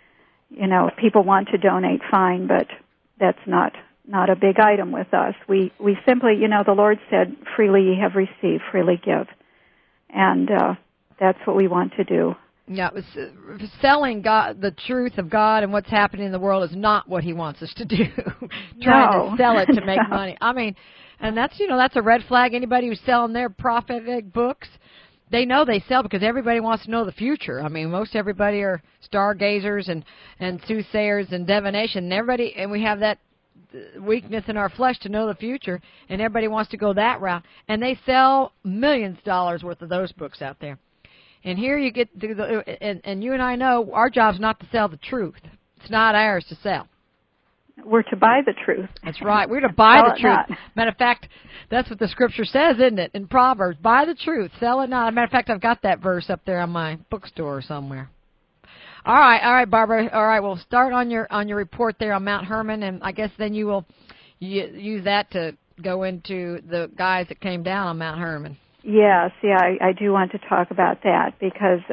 people want to donate, fine, but that's not a big item with us. We simply, the Lord said, freely ye have received, freely give. And that's what we want to do. Yeah, selling God, the truth of God and what's happening in the world is not what He wants us to do. Trying to sell it to make money. I mean, and that's a red flag. Anybody who's selling their prophetic books, they know they sell because everybody wants to know the future. I mean, most everybody are stargazers and soothsayers and divination. And we have that weakness in our flesh to know the future, and everybody wants to go that route. And they sell millions of dollars worth of those books out there. And here you get and you and I know our job's not to sell the truth. It's not ours to sell. We're to buy the truth. That's right. We're to buy the truth. Matter of fact, that's what the Scripture says, isn't it? In Proverbs, buy the truth, sell it not. Matter of fact, I've got that verse up there on my bookstore somewhere. All right, Barbara. All right, we'll start on your report there on Mount Hermon, and I guess then you will use that to go into the guys that came down on Mount Hermon. Yes, I do want to talk about that because,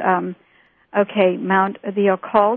the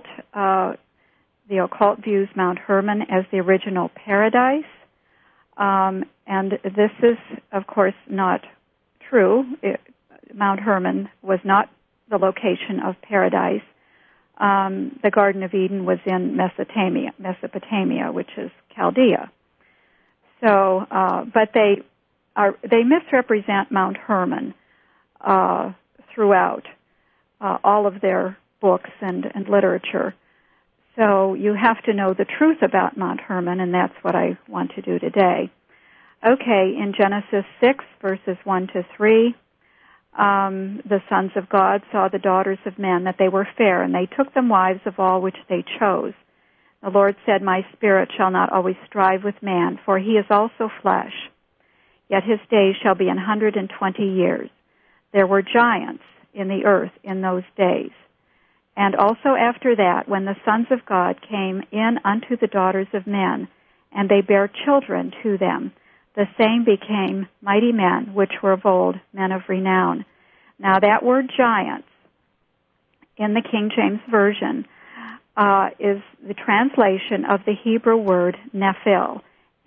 occult views Mount Hermon as the original paradise, and this is, of course, not true. Mount Hermon was not the location of paradise. The Garden of Eden was in Mesopotamia, which is Chaldea. So, but they misrepresent Mount Hermon throughout all of their books and literature. So you have to know the truth about Mount Hermon, and that's what I want to do today. Okay, in Genesis 6, verses 1 to 3, the sons of God saw the daughters of men, that they were fair, and they took them wives of all which they chose. The Lord said, My spirit shall not always strive with man, for he is also flesh. Yet his days shall be 120 years. There were giants in the earth in those days. And also after that, when the sons of God came in unto the daughters of men, and they bare children to them, the same became mighty men, which were of old, men of renown. Now that word giants, in the King James Version, is the translation of the Hebrew word nephil,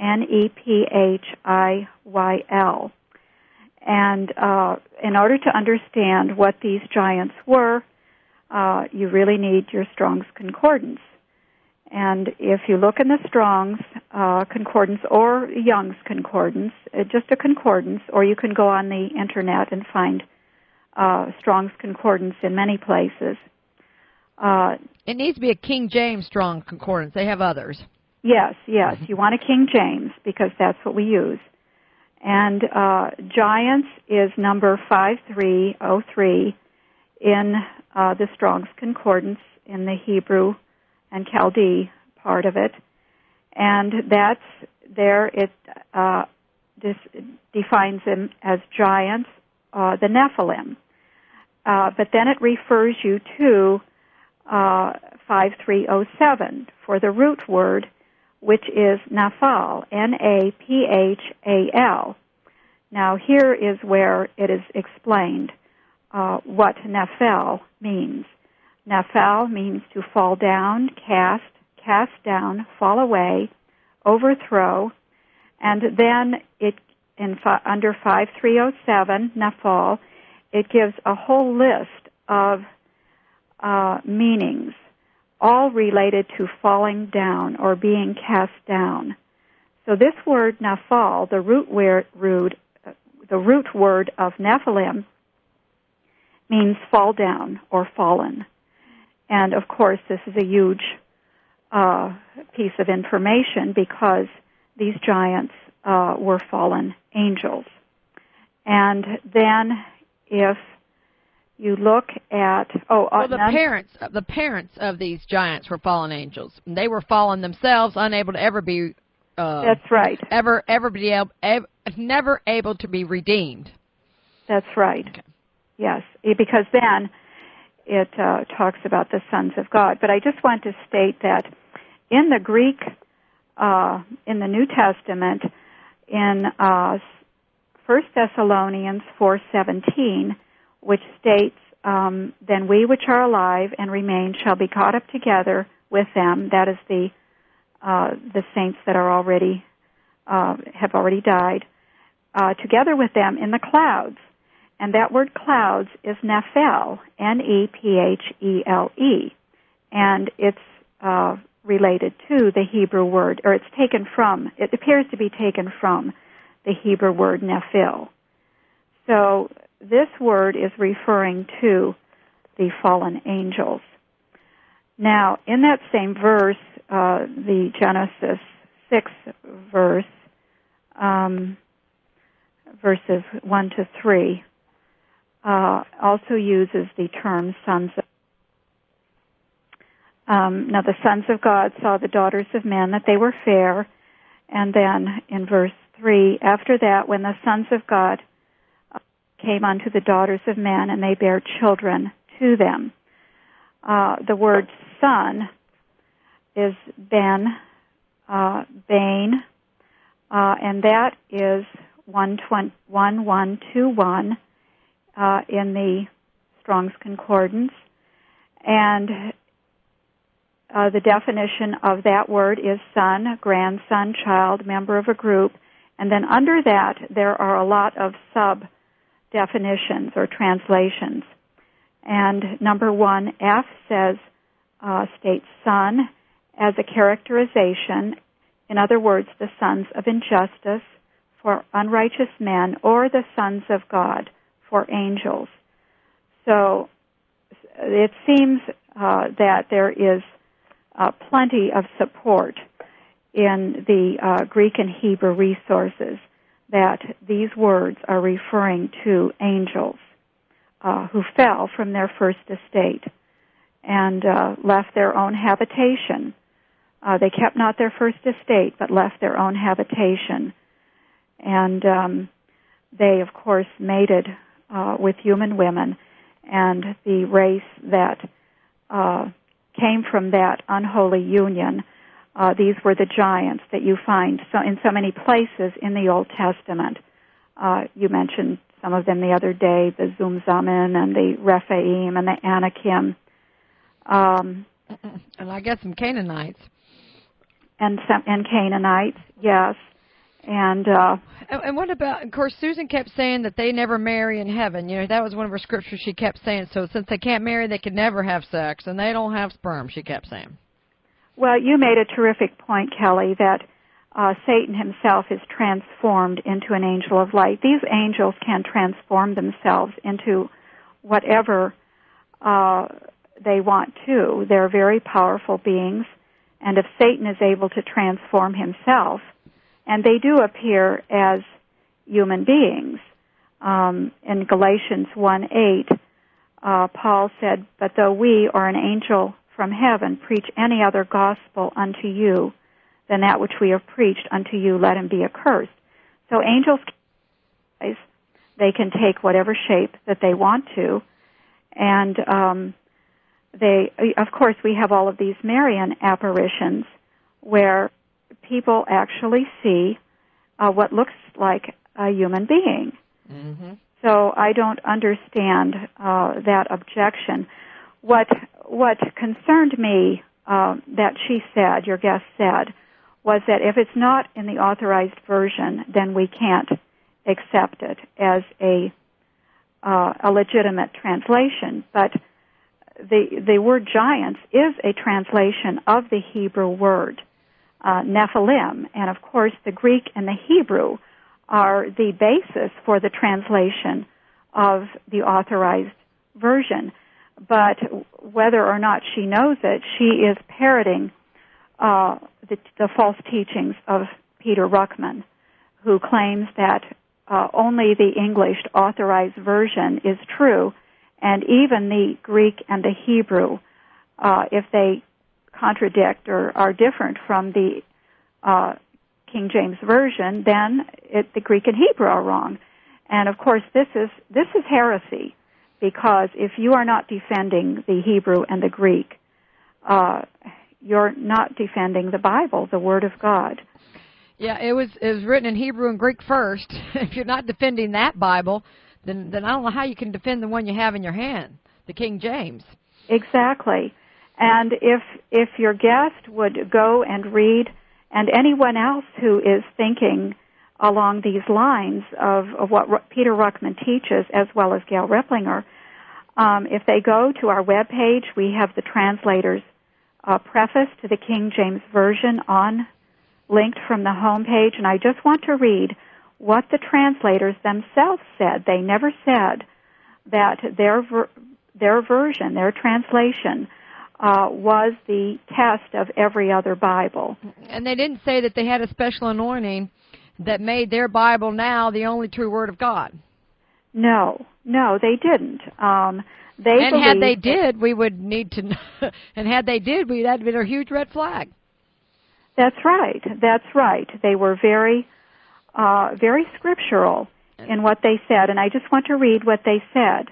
Nephiyl. And in order to understand what these giants were, you really need your Strong's Concordance. And if you look in the Strong's Concordance or Young's Concordance, just a concordance, or you can go on the Internet and find Strong's Concordance in many places. It needs to be a King James Strong Concordance. They have others. Yes. You want a King James because that's what we use. And giants is number 5303 in the Strong's Concordance in the Hebrew and Chaldee part of it. And that's there. It defines them as giants, the Nephilim. But then it refers you to 5307 for the root word, which is Naphal, Naphal. Now here is where it is explained what Nephil means. Nephal means to fall down, cast down, fall away, overthrow, and then it under 5307 Nephal, it gives a whole list of meanings, all related to falling down or being cast down. So this word Nephal, the root word of Nephilim, means fall down or fallen. And of course, this is a huge piece of information because these giants were fallen angels. And then if you look at the parents of these giants were fallen angels. They were fallen themselves, unable to ever be. That's right. Never able to be redeemed. That's right. Okay. Yes, because then it talks about the sons of God. But I just want to state that in the Greek, in the New Testament, in 1 Thessalonians 4:17, which states, Then we which are alive and remain shall be caught up together with them. That is the saints that are already have already died, together with them in the clouds. And that word clouds is nephel, Nephle, and it's related to the Hebrew word, or it's taken from, it appears to be taken from the Hebrew word nephil. So this word is referring to the fallen angels. Now, in that same verse, the Genesis 6 verse, verses 1 to 3, also uses the term sons of. Now the sons of God saw the daughters of men, that they were fair. And then in verse 3, after that, when the sons of God came unto the daughters of men, and they bare children to them. The word son is ben, bane, and that is 1121 in the Strong's Concordance. And the definition of that word is son, grandson, child, member of a group. And then under that, there are a lot of sub-definitions or translations. And number 1F states son as a characterization. In other words, the sons of injustice for unrighteous men, or the sons of God for angels. So it seems that there is plenty of support in the Greek and Hebrew resources that these words are referring to angels who fell from their first estate and left their own habitation. They kept not their first estate, but left their own habitation. And they, of course, mated with human women, and the race that came from that unholy union, these were the giants that you find in so many places in the Old Testament. You mentioned some of them the other day, the Zumzamin and the Rephaim and the Anakim. And I guess some Canaanites. And Canaanites, yes. And what about, of course, Susan kept saying that they never marry in heaven. You know, that was one of her scriptures she kept saying. So since they can't marry, they can never have sex, and they don't have sperm, she kept saying. Well, you made a terrific point, Kelly, that Satan himself is transformed into an angel of light. These angels can transform themselves into whatever they want to. They're very powerful beings, and if Satan is able to transform himself, and they do appear as human beings. In Galatians 1:8, Paul said, "But though we or an angel from heaven preach any other gospel unto you than that which we have preached unto you, let him be accursed." So angels, they can take whatever shape that they want to. And of course, we have all of these Marian apparitions where people actually see what looks like a human being. Mm-hmm. So I don't understand that objection. What concerned me that she said, your guest said, was that if it's not in the authorized version, then we can't accept it as a legitimate translation. But the word giants is a translation of the Hebrew word Nephilim, and of course the Greek and the Hebrew are the basis for the translation of the authorized version. But whether or not she knows it, she is parroting the false teachings of Peter Ruckman, who claims that only the English authorized version is true, and even the Greek and the Hebrew, if they contradict or are different from the King James Version, then the Greek and Hebrew are wrong. And of course, this is heresy, because if you are not defending the Hebrew and the Greek, you're not defending the Bible, the Word of God. Yeah, it was written in Hebrew and Greek first. If you're not defending that Bible, then I don't know how you can defend the one you have in your hand, the King James. Exactly. And if your guest would go and read, and anyone else who is thinking along these lines of what Peter Ruckman teaches, as well as Gail Replinger, if they go to our webpage, we have the translator's preface to the King James Version linked from the homepage, and I just want to read what the translators themselves said. They never said that their version, their translation, was the test of every other Bible. And they didn't say that they had a special anointing that made their Bible now the only true Word of God. No, they didn't. Had they did, we would need to know. And had they did, that'd have been a huge red flag. That's right. They were very scriptural in what they said, and I just want to read what they said.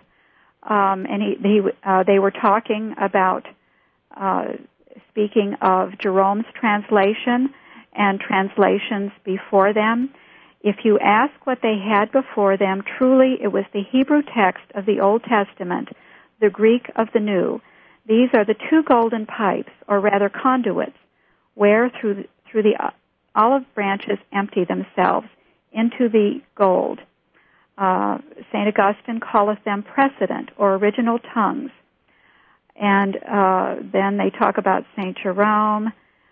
They were talking about speaking of Jerome's translation and translations before them. If you ask what they had before them, truly it was the Hebrew text of the Old Testament, the Greek of the New. These are the two golden pipes, or rather conduits, where through the olive branches empty themselves into the gold. St. Augustine calleth them precedent, or original tongues. And then they talk about St. Jerome.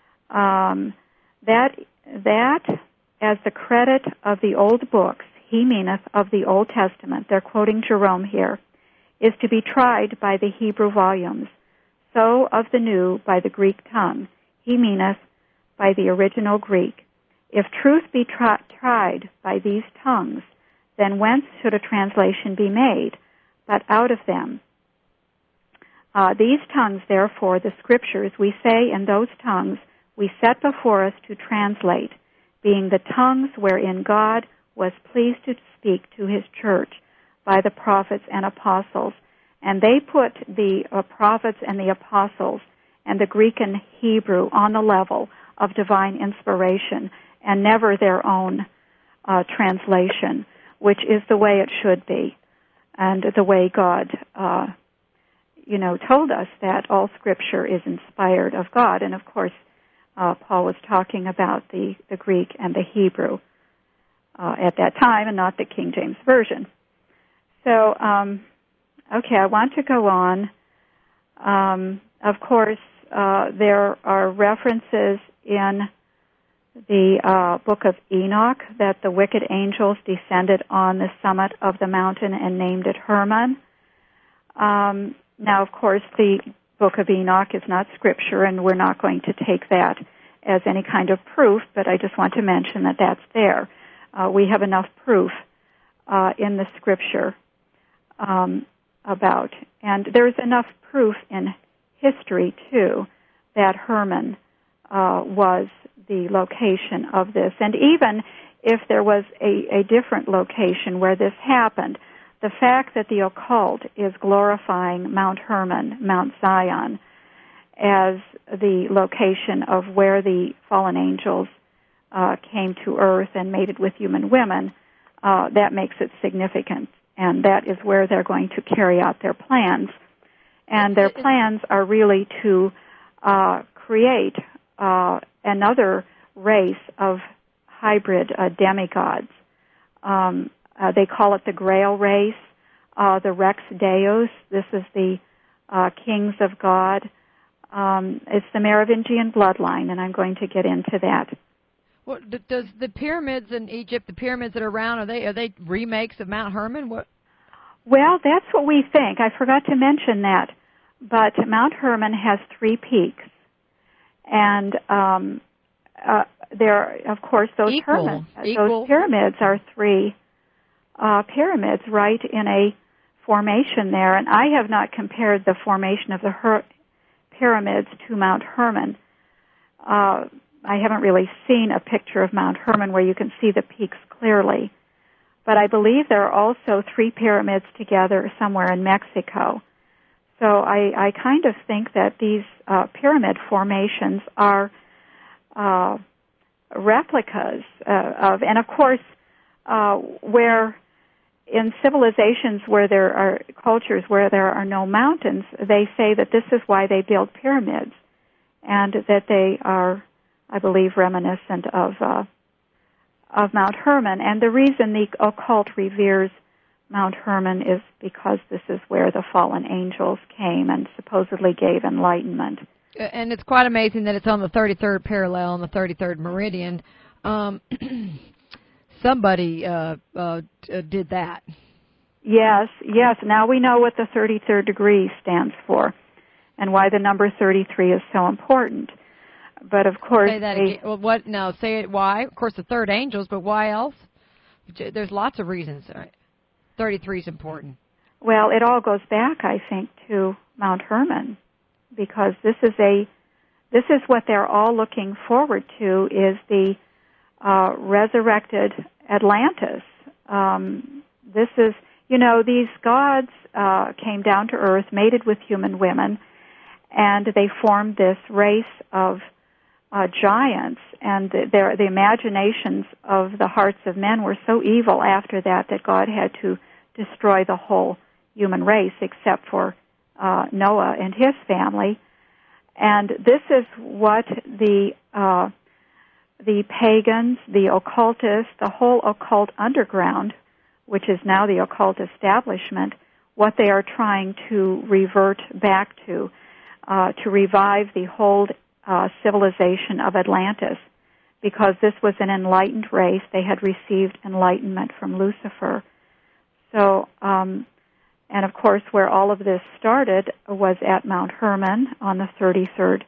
That as the credit of the old books, he meaneth of the Old Testament, they're quoting Jerome here, is to be tried by the Hebrew volumes. So of the new by the Greek tongue, he meaneth by the original Greek. If truth be tried by these tongues, then whence should a translation be made, but out of them? These tongues, therefore, the Scriptures, we say in those tongues, we set before us to translate, being the tongues wherein God was pleased to speak to his church by the prophets and apostles. And they put the prophets and the apostles and the Greek and Hebrew on the level of divine inspiration and never their own translation, which is the way it should be, and the way God told us that all Scripture is inspired of God. And of course, Paul was talking about the Greek and the Hebrew at that time, and not the King James Version. So, I want to go on. Of course, there are references in the book of Enoch that the wicked angels descended on the summit of the mountain and named it Hermon. Now, of course, the book of Enoch is not Scripture, and we're not going to take that as any kind of proof, but I just want to mention that that's there. We have enough proof in the Scripture about, and there's enough proof in history, too, that Hermon was the location of this. And even if there was a different location where this happened, the fact that the occult is glorifying Mount Hermon, Mount Zion, as the location of where the fallen angels came to earth and mated with human women, that makes it significant. And that is where they're going to carry out their plans. And their plans are really to create another race of hybrid demigods. They call it the Grail race, the Rex Deus. This is the kings of God. It's the Merovingian bloodline, and I'm going to get into that. Well, does the pyramids in Egypt, the pyramids that are around, are they remakes of Mount Hermon? What? Well, that's what we think. I forgot to mention that. But Mount Hermon has 3 peaks. And there, of course, those pyramids are 3 pyramids right in a formation there. And I have not compared the formation of the pyramids to Mount Hermon. I haven't really seen a picture of Mount Hermon where you can see the peaks clearly. But I believe there are also 3 pyramids together somewhere in Mexico. So I kind of think that these pyramid formations are replicas of, and of course, where in civilizations where there are cultures where there are no mountains, they say that this is why they build pyramids, and that they are, I believe, reminiscent of Mount Hermon. And the reason the occult reveres Mount Hermon is because this is where the fallen angels came and supposedly gave enlightenment. And it's quite amazing that it's on the 33rd parallel and the 33rd meridian. Somebody did that. Yes. Now we know what the 33rd degree stands for and why the number 33 is so important. But, of course... Say that again. Well, what? No, say it. Why? Of course, the third angels, but why else? There's lots of reasons. 33 is important. Well, it all goes back, I think, to Mount Hermon, because this is what they're all looking forward to, is the resurrected Atlantis. This is, these gods came down to earth, mated with human women, and they formed this race of giants, and the imaginations of the hearts of men were so evil after that God had to destroy the whole human race except for Noah and his family. And this is what the pagans, the occultists, the whole occult underground, which is now the occult establishment, what they are trying to revert back to revive the whole civilization of Atlantis, because this was an enlightened race. They had received enlightenment from Lucifer. So, and of course, where all of this started was at Mount Hermon on the 33rd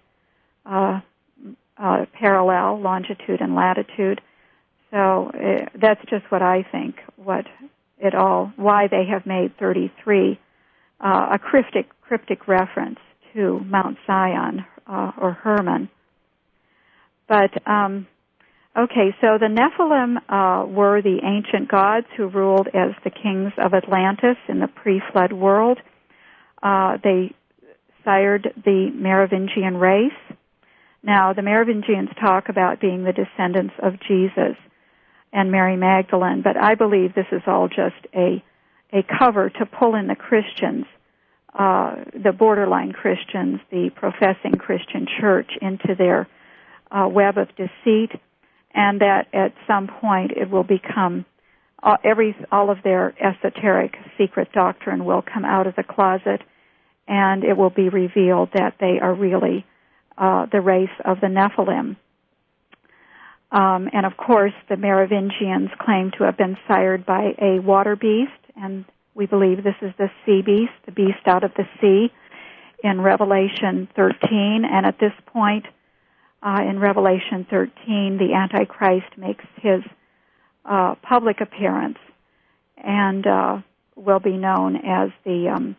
parallel, longitude and latitude. So that's just what I think, why they have made 33 a cryptic reference to Mount Zion or Hermon. But, okay, so the Nephilim were the ancient gods who ruled as the kings of Atlantis in the pre-flood world. They sired the Merovingian race. Now, the Merovingians talk about being the descendants of Jesus and Mary Magdalene, but I believe this is all just a cover to pull in the Christians, the borderline Christians, the professing Christian church, into their web of deceit, and that at some point it will become all of their esoteric secret doctrine will come out of the closet, and it will be revealed that they are really the race of the Nephilim. And of course, the Merovingians claim to have been sired by a water beast, and we believe this is the sea beast, the beast out of the sea, in Revelation 13. And at this point, in Revelation 13, the Antichrist makes his public appearance and will be known as the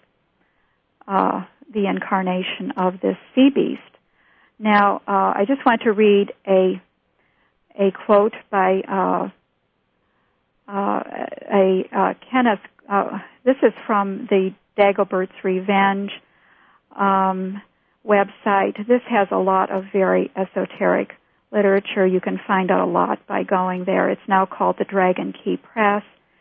incarnation of this sea beast. Now, I just want to read a quote by Kenneth. This is from the Dagobert's Revenge website. This has a lot of very esoteric literature. You can find out a lot by going there. It's now called the Dragon Key Press.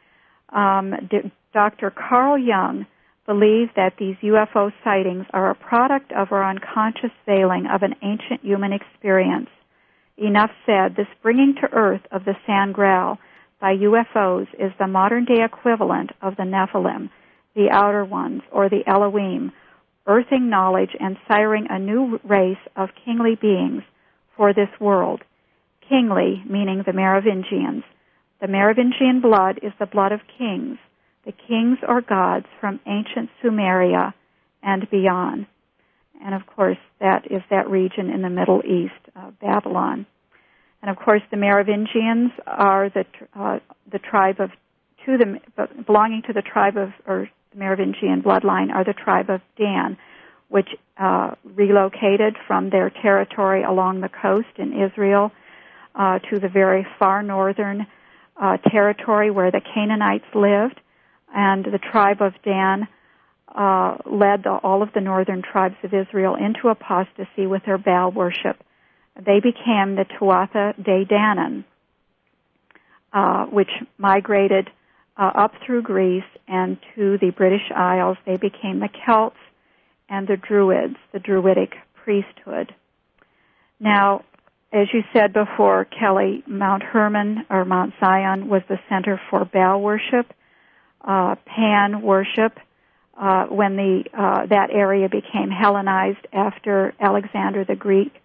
Dr. Carl Jung believed that these UFO sightings are a product of our unconscious veiling of an ancient human experience. Enough said, this bringing to earth of the Sangreal by UFOs is the modern-day equivalent of the Nephilim, the Outer Ones, or the Elohim, earthing knowledge and siring a new race of kingly beings for this world. Kingly, meaning the Merovingians. The Merovingian blood is the blood of kings, the kings or gods from ancient Sumeria and beyond. And of course, that is that region in the Middle East, Babylon. And of course, the Merovingians are the tribe of, belonging to the tribe of, or the Merovingian bloodline are the tribe of Dan, which relocated from their territory along the coast in Israel to the very far northern territory where the Canaanites lived. And the tribe of Dan led all of the northern tribes of Israel into apostasy with their Baal worship. They became the Tuatha De Danann, which migrated up through Greece and to the British Isles. They became the Celts and the Druids, the Druidic priesthood. Now, as you said before, Kelly, Mount Hermon or Mount Zion was the center for Baal worship, Pan worship. When that area became Hellenized after Alexander the Great,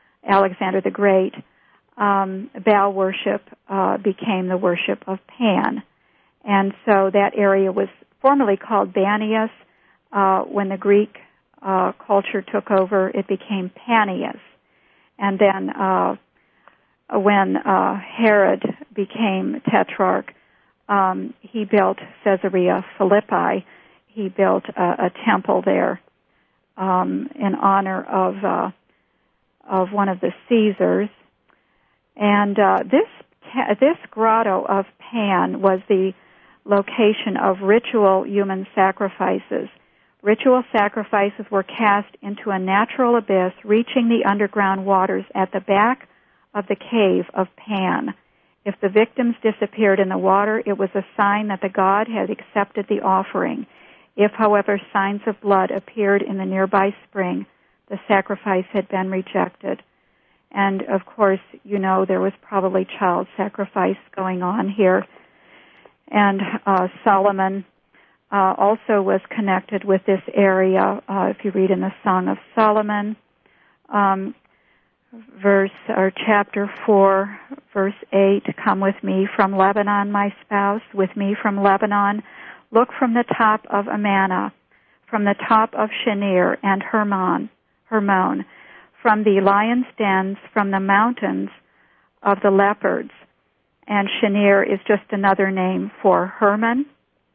Baal worship became the worship of Pan. And so that area was formerly called Banias. When the Greek culture took over, it became Panias. And then when Herod became tetrarch, he built Caesarea Philippi. He built a temple there in honor of one of the Caesars. And this grotto of Pan was the location of ritual human sacrifices. Ritual sacrifices were cast into a natural abyss, reaching the underground waters at the back of the cave of Pan. If the victims disappeared in the water, it was a sign that the god had accepted the offering. If, however, signs of blood appeared in the nearby spring, the sacrifice had been rejected. And, of course, you know there was probably child sacrifice going on here. And Solomon also was connected with this area. If you read in the Song of Solomon, chapter 4, verse 8, "Come with me from Lebanon, my spouse, with me from Lebanon. Look from the top of Amana, from the top of Shinir and Hermon, from the lion's dens, from the mountains of the leopards." And Shinir is just another name for Hermon.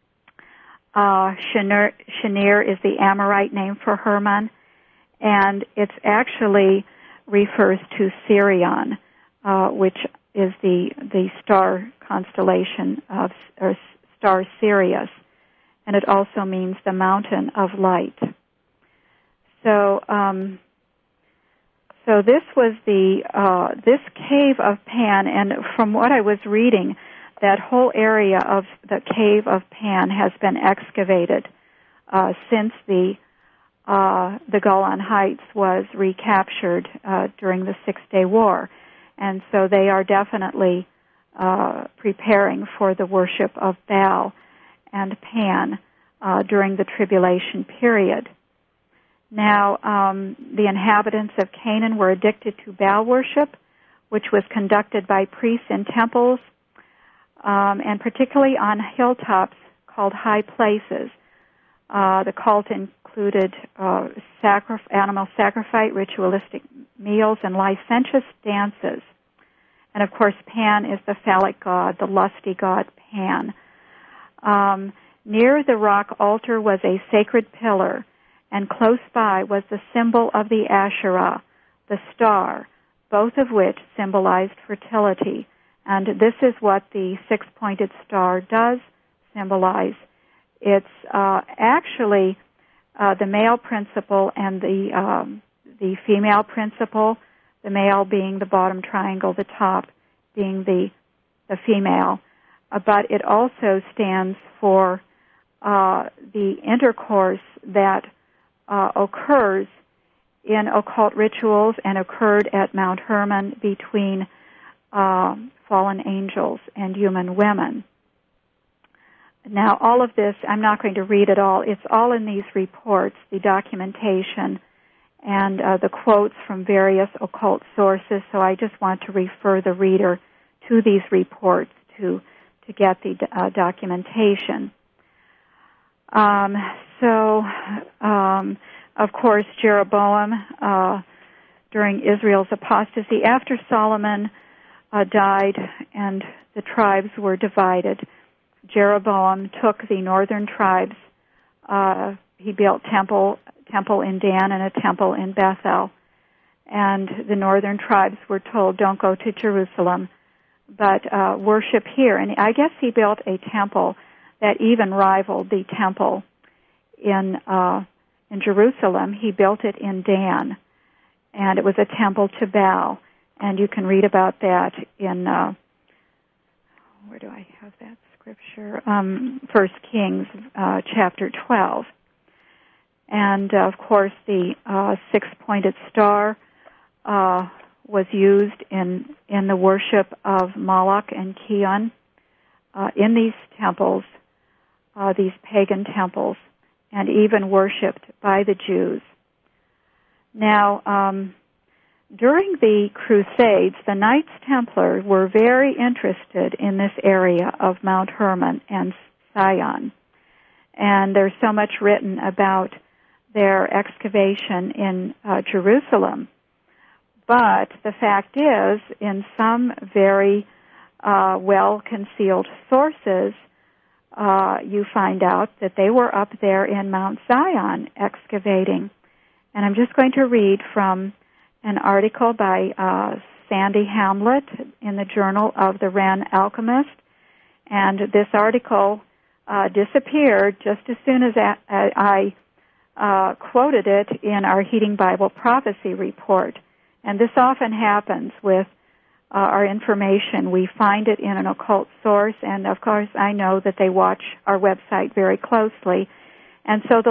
Shinir is the Amorite name for Hermon, and it actually refers to Sirion, which is the star constellation of, or star Sirius, and it also means the mountain of light. So this was this cave of Pan, and from what I was reading, that whole area of the cave of Pan has been excavated since the Golan Heights was recaptured during the Six-Day War, and so they are definitely preparing for the worship of Baal and Pan during the tribulation period. Now, the inhabitants of Canaan were addicted to Baal worship, which was conducted by priests in temples, and particularly on hilltops called high places. The cult included animal sacrifice, ritualistic meals, and licentious dances. And, of course, Pan is the phallic god, the lusty god Pan. Near the rock altar was a sacred pillar, and close by was the symbol of the Asherah, the star, both of which symbolized fertility. And this is what the six-pointed star does symbolize. It's actually the male principle and the female principle, the male being the bottom triangle, the top being the female. But it also stands for the intercourse that occurs in occult rituals and occurred at Mount Hermon between fallen angels and human women. Now, all of this, I'm not going to read it all. It's all in these reports, the documentation, and the quotes from various occult sources, so I just want to refer the reader to these reports to get the documentation. Of course, Jeroboam, during Israel's apostasy, after Solomon died and the tribes were divided, Jeroboam took the northern tribes. He built temple in Dan and a temple in Bethel. And the northern tribes were told, don't go to Jerusalem, but worship here. And I guess he built a temple that even rivaled the temple in Jerusalem. He built it in Dan, and it was a temple to Baal. And you can read about that in, where do I have that scripture, 1 Kings chapter 12. And, of course, the six-pointed star was used in the worship of Moloch and Kion in these temples, these pagan temples, and even worshipped by the Jews. Now, during the Crusades, the Knights Templar were very interested in this area of Mount Hermon and Zion. And there's so much written about their excavation in Jerusalem. But the fact is, in some very well-concealed sources, you find out that they were up there in Mount Zion excavating. And I'm just going to read from an article by Sandy Hamlet in the Journal of the Wren Alchemist. And this article disappeared just as soon as I quoted it in our Heating Bible Prophecy Report. And this often happens with our information. We find it in an occult source, and of course I know that they watch our website very closely. And so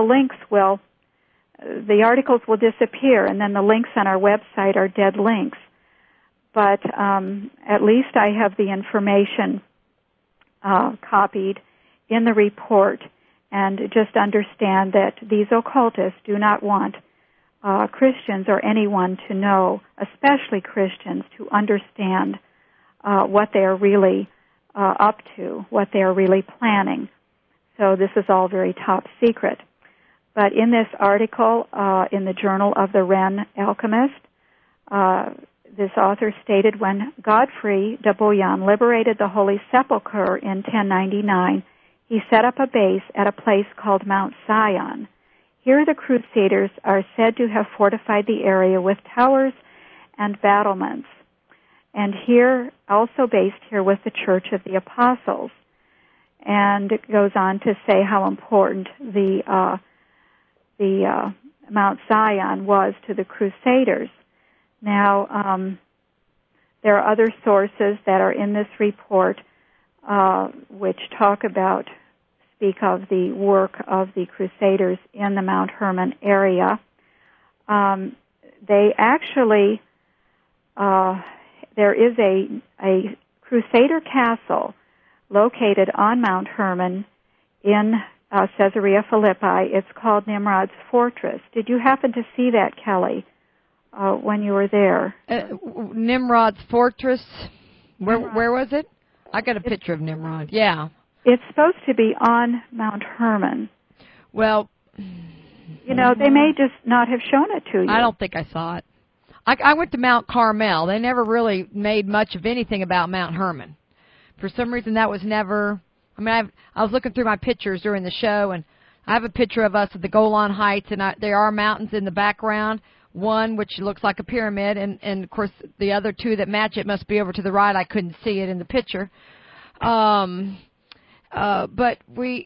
the articles will disappear, and then the links on our website are dead links. But at least I have the information copied in the report, and just understand that these occultists do not want Christians or anyone to know, especially Christians, to understand what they are really up to, what they are really planning. So this is all very top secret. But in this article in the Journal of the Wren Alchemist, this author stated, when Godfrey de Bouillon liberated the Holy Sepulchre in 1099, he set up a base at a place called Mount Zion. Here the Crusaders are said to have fortified the area with towers and battlements. And here, also based here, was the Church of the Apostles. And it goes on to say how important the Mount Zion was to the Crusaders. Now, there are other sources that are in this report which speak of the work of the Crusaders in the Mount Hermon area. They actually, there is a Crusader castle located on Mount Hermon in Caesarea Philippi. It's called Nimrod's Fortress. Did you happen to see that, Kelly, when you were there? Nimrod's Fortress? Where was it? I got a picture of Nimrod. Yeah. It's supposed to be on Mount Hermon. Well, they may just not have shown it to you. I don't think I saw it. I went to Mount Carmel. They never really made much of anything about Mount Hermon. For some reason, that was never... I was looking through my pictures during the show, and I have a picture of us at the Golan Heights, and there are mountains in the background, one which looks like a pyramid, and of course, the other two that match it must be over to the right. I couldn't see it in the picture. But we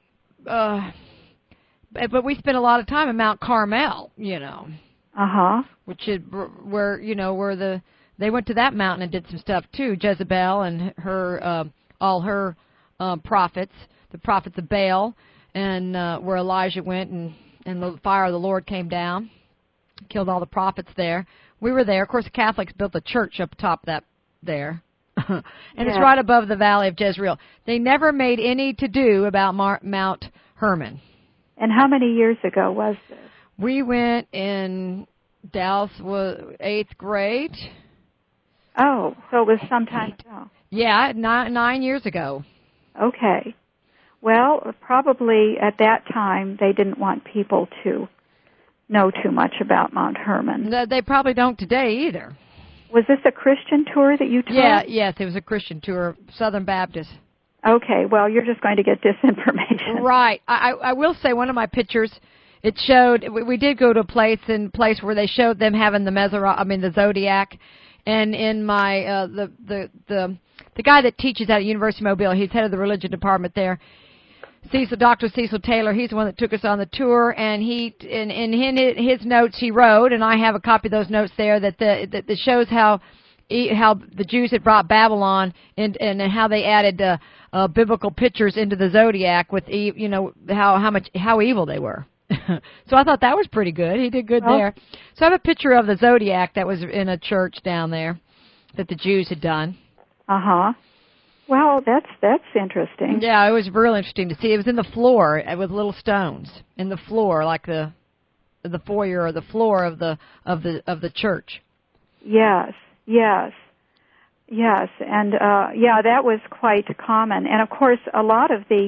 spent a lot of time in Mount Carmel, which is where they went to that mountain and did some stuff too. Jezebel and her all her prophets, the prophets of Baal, and where Elijah went and the fire of the Lord came down, killed all the prophets there. We were there. Of course, the Catholics built a church up top there. And it's right above the Valley of Jezreel. They never made any to-do about Mount Hermon. And how many years ago was this? We went in Dallas, 8th grade. Oh, so it was some time ago. Yeah, 9 years ago. Okay. Well, probably at that time they didn't want people to know too much about Mount Hermon. They probably don't today either. Was this a Christian tour that you took? Yes, it was a Christian tour, Southern Baptist. Okay, well, you're just going to get disinformation. Right. I will say one of my pictures, it showed, we did go to a place where they showed them having the Zodiac, and in my, the guy that teaches at University of Mobile, he's head of the religion department there, Dr. Cecil Taylor, he's the one that took us on the tour, and in his notes he wrote, and I have a copy of those notes there, that shows how how the Jews had brought Babylon and how they added biblical pictures into the zodiac with how evil they were. So I thought that was pretty good. He did good there. So I have a picture of the zodiac that was in a church down there that the Jews had done. Well, that's interesting. Yeah, it was real interesting to see. It was in the floor with little stones in the floor, like the foyer or the floor of the church. Yes, and that was quite common. And of course, a lot of the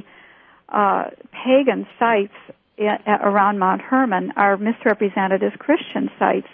pagan sites around Mount Hermon are misrepresented as Christian sites,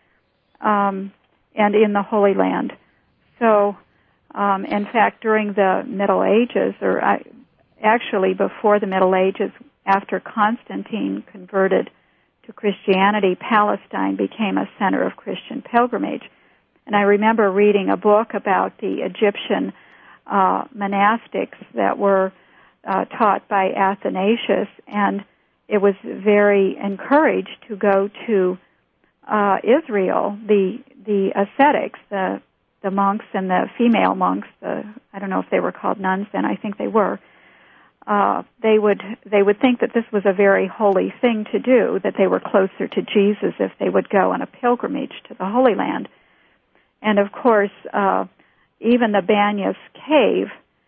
and in the Holy Land. So, in fact, during the Middle Ages, or actually before the Middle Ages, after Constantine converted to Christianity, Palestine became a center of Christian pilgrimage. And I remember reading a book about the Egyptian monastics that were taught by Athanasius, and it was very encouraged to go to Israel. The ascetics, the monks and the female monks, I don't know if they were called nuns then, I think they were, they would think that this was a very holy thing to do, that they were closer to Jesus if they would go on a pilgrimage to the Holy Land. And of course, even the Banyas Cave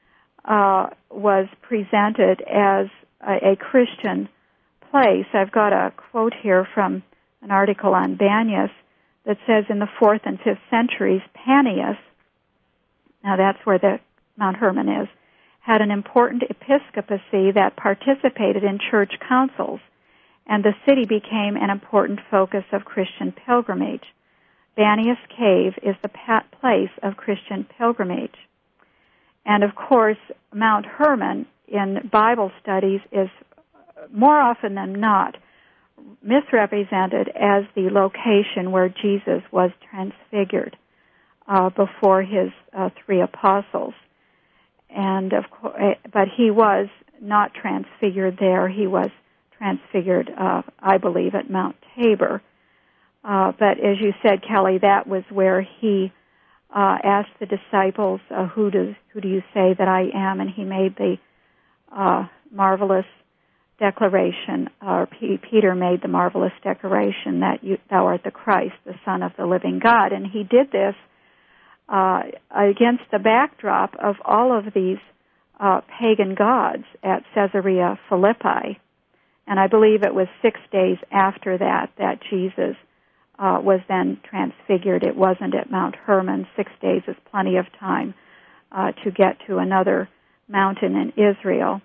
was presented as a Christian place. I've got a quote here from an article on Banyas that says in the 4th and 5th centuries, Panias, now that's where the Mount Hermon is, had an important episcopacy that participated in church councils, and the city became an important focus of Christian pilgrimage. Banyas Cave is the place of Christian pilgrimage. And of course, Mount Hermon in Bible studies is more often than not misrepresented as the location where Jesus was transfigured before his 3 apostles. And of course, but he was not transfigured there. He was transfigured, I believe, at Mount Tabor. But as you said, Kelly, that was where he asked the disciples, "Who do you say that I am?" And he made the marvelous declaration, or Peter made the marvelous declaration that thou art the Christ, the Son of the living God. And he did this against the backdrop of all of these pagan gods at Caesarea Philippi. And I believe it was 6 days after that Jesus was then transfigured. It wasn't at Mount Hermon. 6 days is plenty of time to get to another mountain in Israel.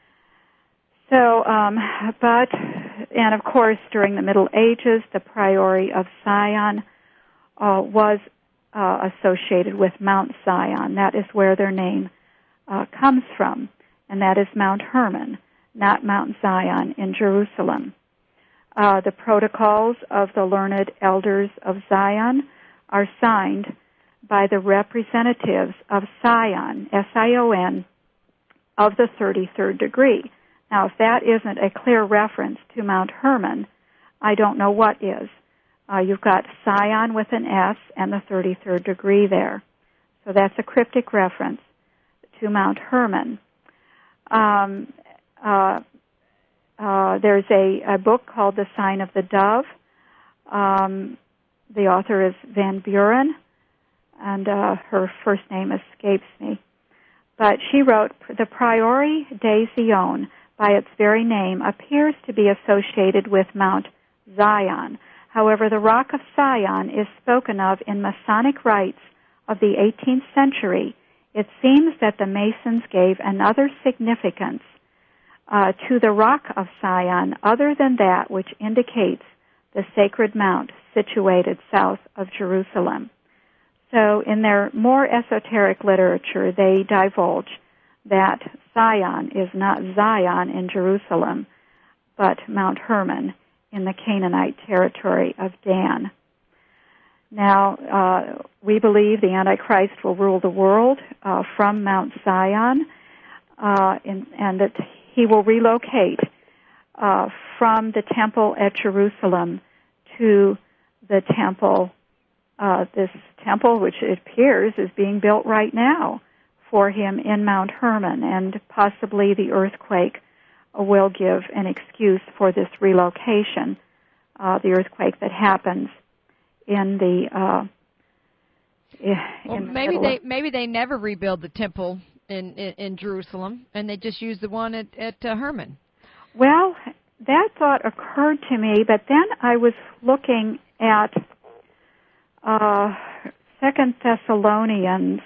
So, and of course, during the Middle Ages, the Priory of Sion was associated with Mount Zion. That is where their name comes from, and that is Mount Hermon, not Mount Zion in Jerusalem. The protocols of the learned elders of Zion are signed by the representatives of Sion, S-I-O-N, of the 33rd degree. Now, if that isn't a clear reference to Mount Hermon, I don't know what is. You've got Sion with an S and the 33rd degree there. So that's a cryptic reference to Mount Hermon. There's a book called The Sign of the Dove. The author is Van Buren, and her first name escapes me. But she wrote, the Priory de Zion, by its very name, appears to be associated with Mount Zion. However, the Rock of Sion is spoken of in Masonic rites of the 18th century. It seems that the Masons gave another significance to the Rock of Sion other than that which indicates the sacred mount situated south of Jerusalem. So in their more esoteric literature, they divulge that Sion is not Zion in Jerusalem, but Mount Hermon in the Canaanite territory of Dan. Now, we believe the Antichrist will rule the world from Mount Zion, and that he will relocate from the temple at Jerusalem to the temple, this temple, which it appears is being built right now for him in Mount Hermon, and possibly the earthquake will give an excuse for this relocation, the earthquake that happens in the maybe they never rebuild the temple in Jerusalem, and they just use the one at Hermon. Well, that thought occurred to me, but then I was looking at 2 Thessalonians.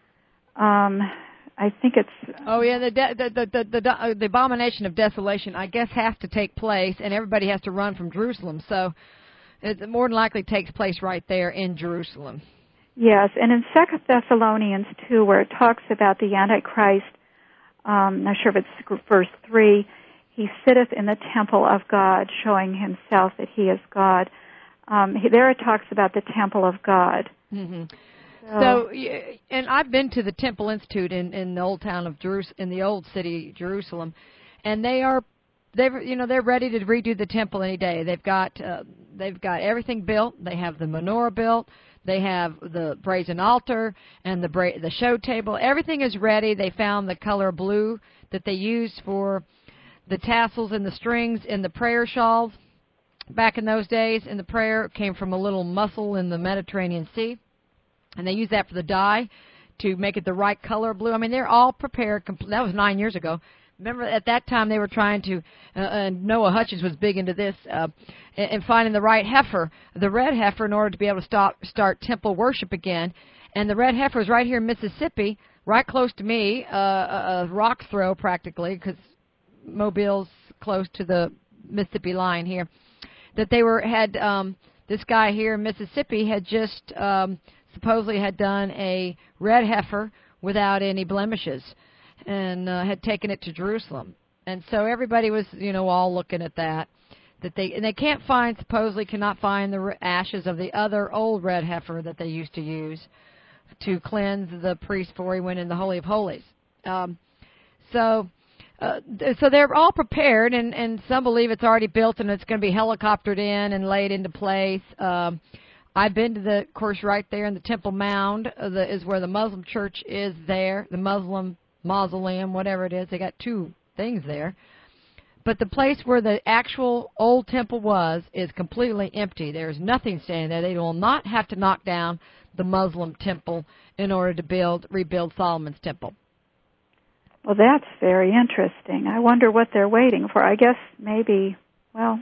I think it's. Oh yeah, the abomination of desolation, I guess, has to take place, and everybody has to run from Jerusalem. So it more than likely takes place right there in Jerusalem. Yes, and in 2 Thessalonians 2, where it talks about the Antichrist, I'm not sure if it's verse 3, he sitteth in the temple of God, showing himself that he is God. There it talks about the temple of God. Mm-hmm. So, and I've been to the Temple Institute in the old town of in the old city Jerusalem, and they're ready to redo the temple any day. They've got everything built. They have the menorah built. They have the brazen altar and the show table. Everything is ready. They found the color blue that they used for the tassels and the strings in the prayer shawls. Back in those days, in the prayer, it came from a little mussel in the Mediterranean Sea. And they used that for the dye to make it the right color blue. I mean, they're all prepared. That was 9 years ago. Remember, at that time, they were trying to, and Noah Hutchins was big into this, and finding the right heifer, the red heifer, in order to be able to start temple worship again. And the red heifer is right here in Mississippi, right close to me, a rock's throw practically, because Mobile's close to the Mississippi line here. That this guy here in Mississippi had just supposedly had done a red heifer without any blemishes, and had taken it to Jerusalem. And so everybody was, all looking at that. And they cannot find the ashes of the other old red heifer that they used to use to cleanse the priest before he went in the Holy of Holies. So they're all prepared, and some believe it's already built and it's going to be helicoptered in and laid into place. I've been to of course, right there in the Temple Mound is where the Muslim church is there, the Muslim mausoleum, whatever it is. They got two things there. But the place where the actual old temple is completely empty. There's nothing standing there. They will not have to knock down the Muslim temple in order to rebuild Solomon's temple. Well, that's very interesting. I wonder what they're waiting for. I guess maybe, well,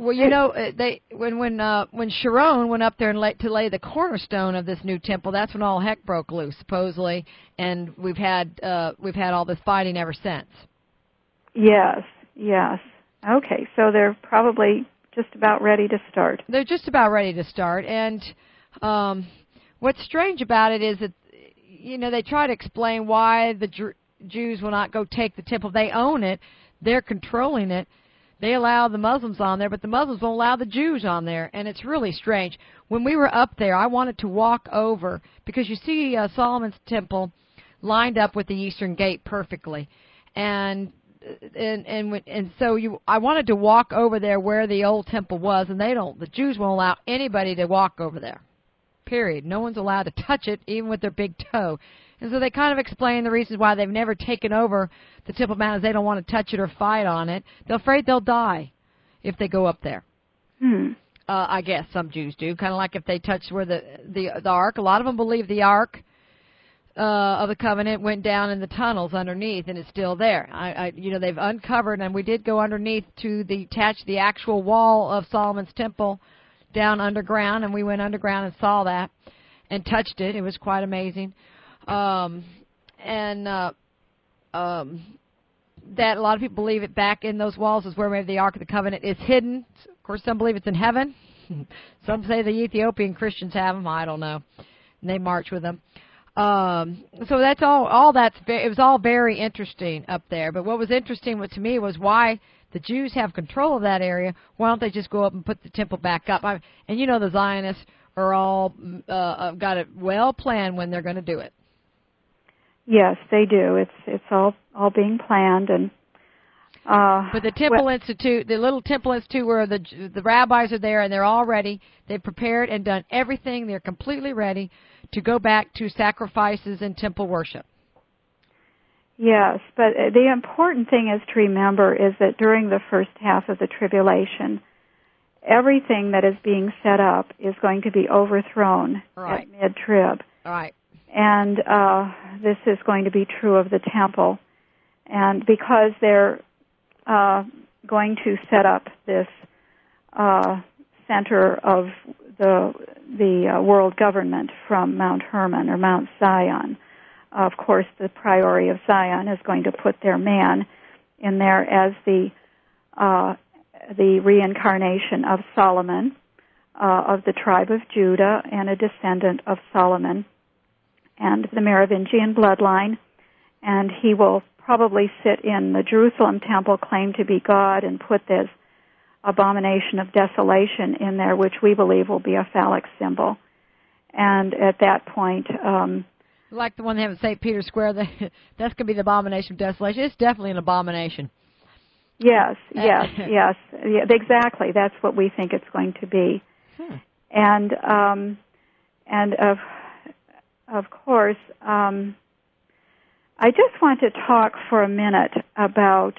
when Sharon went up there to lay the cornerstone of this new temple, that's when all heck broke loose, supposedly, and we've had all this fighting ever since. Yes. Okay, so they're probably just about ready to start. They're just about ready to start, and what's strange about it is that they try to explain why the Jews will not go take the temple. They own it. They're controlling it. They allow the Muslims on there, but the Muslims won't allow the Jews on there, and it's really strange. When we were up there, I wanted to walk over, because you see Solomon's temple lined up with the Eastern Gate perfectly, and so I wanted to walk over there where the old temple was, and the Jews won't allow anybody to walk over there. Period. No one's allowed to touch it, even with their big toe. And so they kind of explain the reasons why they've never taken over the Temple Mount is they don't want to touch it or fight on it. They're afraid they'll die if they go up there. I guess some Jews do, kind of like if they touch where the Ark. A lot of them believe the Ark of the Covenant went down in the tunnels underneath, and it's still there. They've uncovered, and we did go underneath to attach the actual wall of Solomon's temple down underground, and we went underground and saw that and touched it. It was quite amazing. That a lot of people believe it back in those walls is where maybe the Ark of the Covenant is hidden. Of course, some believe it's in heaven. Some say the Ethiopian Christians have them. I don't know. And they march with them. So that's it was all very interesting up there. But what was interesting to me was why the Jews have control of that area. Why don't they just go up and put the temple back up? And the Zionists are all got it well planned when they're going to do it. Yes, they do. It's all being planned, and But the Temple Institute, the little Temple Institute where the rabbis are there and they're all ready. They've prepared and done everything. They're completely ready to go back to sacrifices and temple worship. Yes, but the important thing is to remember is that during the first half of the tribulation, everything that is being set up is going to be overthrown at mid-trib. Right. And this is going to be true of the temple. And because they're going to set up this center of the world government from Mount Hermon or Mount Zion, of course, the priority of Zion is going to put their man in there as the reincarnation of Solomon, of the tribe of Judah, and a descendant of Solomon, and the Merovingian bloodline. And he will probably sit in the Jerusalem temple, claim to be God, and put this abomination of desolation in there, which we believe will be a phallic symbol. And at that point... like the one they have at St. Peter's Square, that's going to be the abomination of desolation. It's definitely an abomination. Yes, yes, exactly. That's what we think it's going to be. And of course, I just want to talk for a minute about.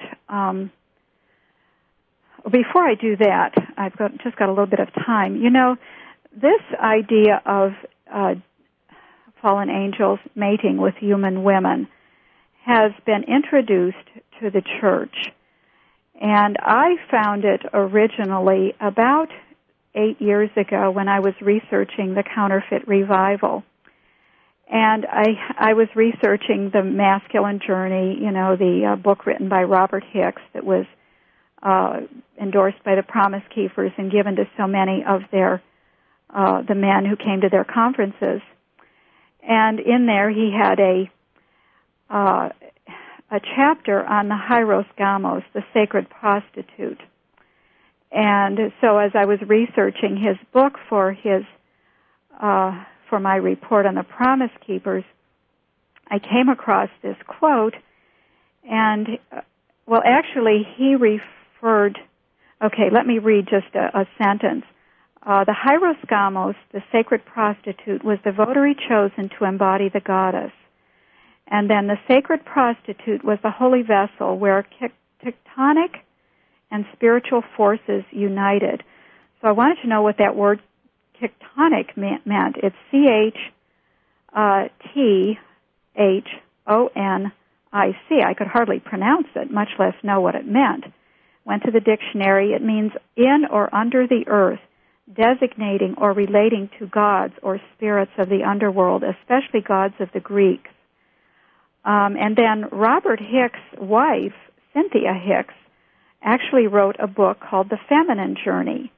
Before I do that, I've just got a little bit of time. You know, this idea of fallen angels mating with human women has been introduced to the church. And I found it originally about 8 years ago when I was researching the counterfeit revival. And I was researching the Masculine Journey, you know, the book written by Robert Hicks that was endorsed by the Promise Keepers and given to so many of their the men who came to their conferences. And in there he had a chapter on the Hieros Gamos, the sacred prostitute. And so as I was researching his book for my report on the Promise Keepers, I came across this quote, and, well, actually he referred, okay, let me read just a sentence. The Hieros Gamos, the sacred prostitute, was the votary chosen to embody the goddess. And then the sacred prostitute was the holy vessel where tectonic and spiritual forces united. So I wanted to know what that word tectonic meant. It's C-H-T-H-O-N-I-C. I could hardly pronounce it, much less know what it meant. Went to the dictionary. It means in or under the earth, designating or relating to gods or spirits of the underworld, especially gods of the Greeks. And then Robert Hicks' wife, Cynthia Hicks, actually wrote a book called The Feminine Journey.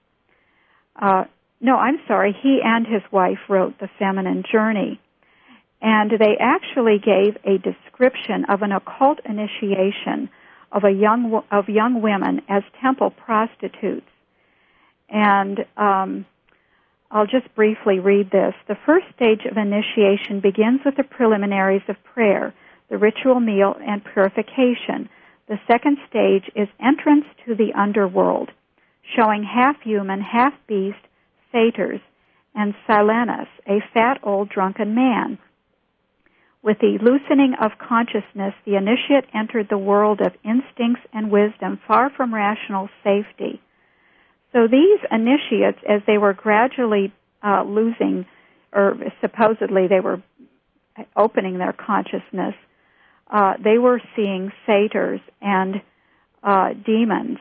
He and his wife wrote The Feminine Journey. And they actually gave a description of an occult initiation of young women as temple prostitutes. And I'll just briefly read this. The first stage of initiation begins with the preliminaries of prayer, the ritual meal, and purification. The second stage is entrance to the underworld, showing half-human, half-beast satyrs and Silenus, a fat old drunken man. With the loosening of consciousness, the initiate entered the world of instincts and wisdom far from rational safety. So these initiates, as they were gradually losing, or supposedly they were opening their consciousness, they were seeing satyrs and demons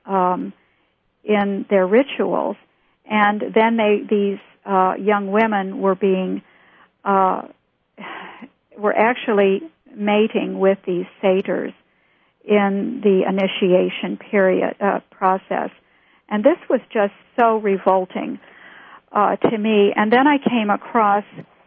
in their rituals, and then these young women were actually mating with these satyrs in the initiation process. And this was just so revolting to me. And then I came across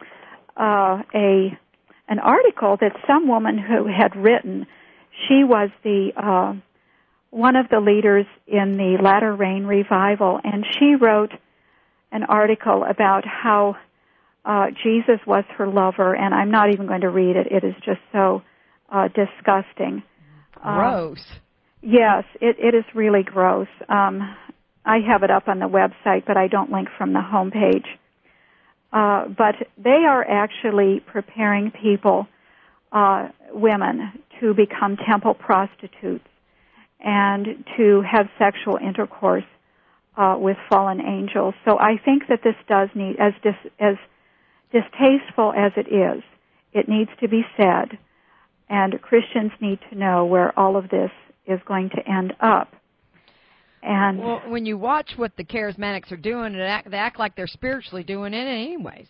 an article that some woman who had written. She was one of the leaders in the Latter Rain Revival, and she wrote an article about how Jesus was her lover, and I'm not even going to read it. It is just so disgusting. Gross. Yes, it is really gross. I have it up on the website, but I don't link from the homepage. But they are actually preparing people, women, to become temple prostitutes and to have sexual intercourse with fallen angels. So I think that this does need, as distasteful as it needs to be said, and Christians need to know where all of this is going to end up. And well, when you watch what the charismatics are doing, they act like they're spiritually doing it anyways.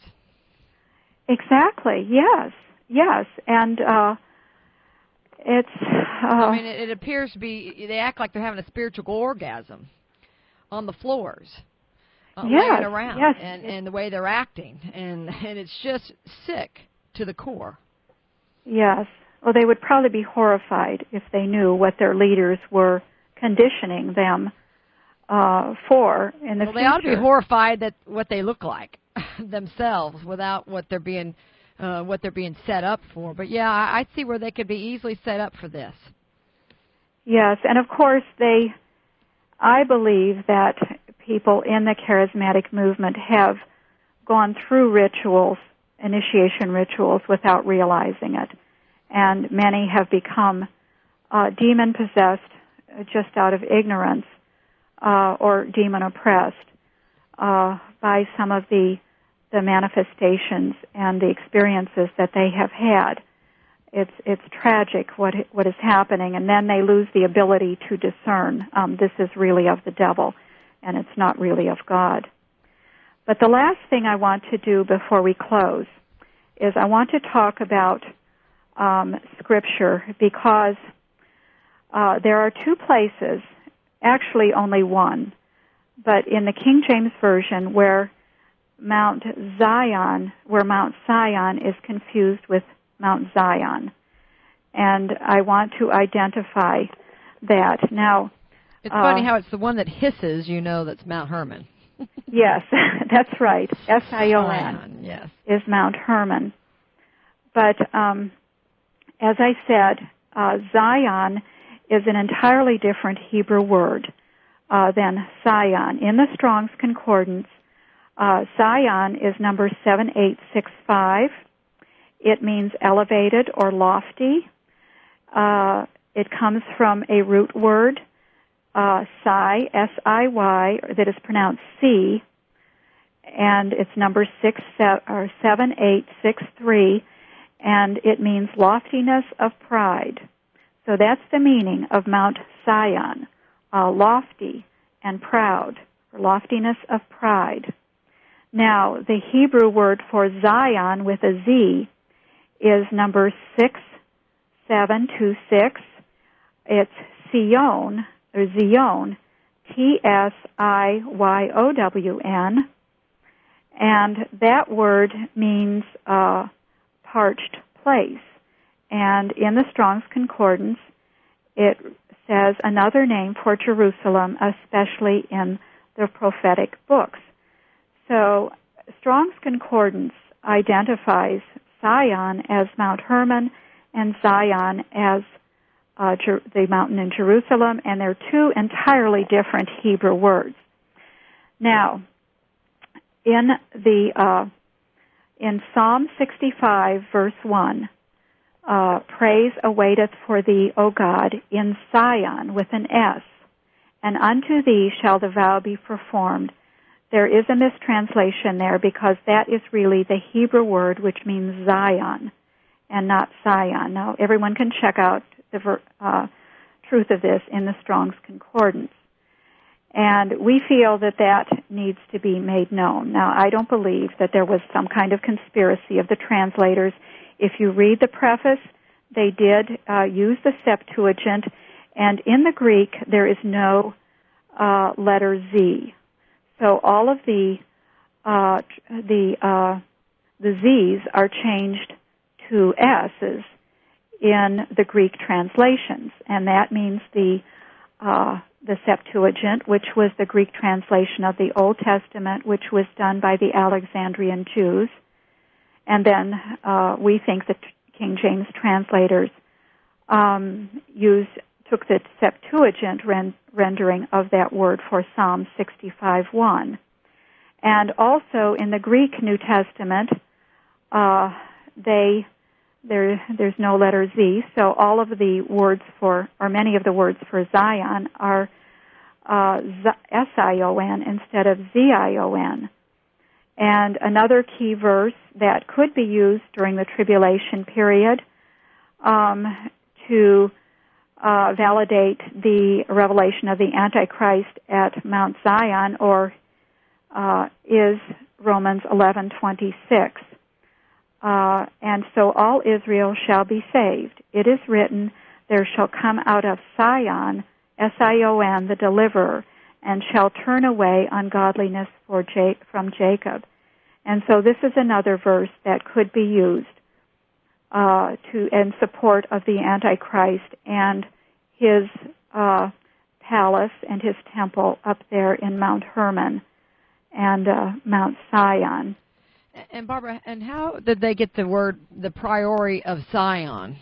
Exactly. Yes, and it's. I mean, it appears to be. They act like they're having a spiritual orgasm on the floors, laying around, yes. and the way they're acting, and it's just sick to the core. Yes. Well, they would probably be horrified if they knew what their leaders were conditioning them for in the future. They ought to be horrified at what they look like themselves, without what they're being set up for. But yeah, I see where they could be easily set up for this. Yes, and of course I believe that people in the charismatic movement have gone through rituals, initiation rituals, without realizing it. And many have become demon-possessed just out of ignorance or demon-oppressed by some of the manifestations and the experiences that they have had. It's tragic what is happening, and then they lose the ability to discern this is really of the devil and it's not really of God. But the last thing I want to do before we close is I want to talk about Scripture, because there are two places, actually only one, but in the King James Version where Mount Zion is confused with Mount Zion. And I want to identify that. Now, it's funny how it's the one that hisses, that's Mount Hermon. Yes, that's right. Sion, yes, is Mount Hermon. But as I said, Zion is an entirely different Hebrew word than Sion. In the Strong's Concordance, Sion is number 7865. It means elevated or lofty. It comes from a root word, Siy, S-I-Y, that is pronounced C, and it's number 7863, and it means loftiness of pride. So that's the meaning of Mount Sion, lofty and proud, or loftiness of pride. Now, the Hebrew word for Zion with a Z is number 6726. It's Sion, or Zion, T-S-I-Y-O-W-N, and that word means parched place. And in the Strong's Concordance, it says another name for Jerusalem, especially in the prophetic books. So Strong's Concordance identifies Sion as Mount Hermon and Zion as the mountain in Jerusalem, and they're two entirely different Hebrew words. Now, in Psalm 65, verse 1, praise awaiteth for thee, O God, in Sion with an S, and unto thee shall the vow be performed. There is a mistranslation there, because that is really the Hebrew word which means Zion and not Sion. Now, everyone can check out the truth of this in the Strong's Concordance. And we feel that needs to be made known. Now, I don't believe that there was some kind of conspiracy of the translators. If you read the preface, they did use the Septuagint, and in the Greek there is no letter Z. So all of the Z's are changed to S's in the Greek translations, and that means the Septuagint, which was the Greek translation of the Old Testament, which was done by the Alexandrian Jews, and then we think that King James translators used took the Septuagint rendering of that word for Psalm 65:1. And also in the Greek New Testament, there's no letter Z, so all of the words for, or many of the words for Zion are S-I-O-N instead of Z-I-O-N. And another key verse that could be used during the tribulation period to validate the revelation of the Antichrist at Mount Zion is Romans 11:26. And so all Israel shall be saved. It is written, there shall come out of Sion, S-I-O-N, the deliverer, and shall turn away ungodliness from Jacob. And so this is another verse that could be used in support of the Antichrist and his palace and his temple up there in Mount Hermon and Mount Sion. And Barbara, and how did they get the priori of Zion?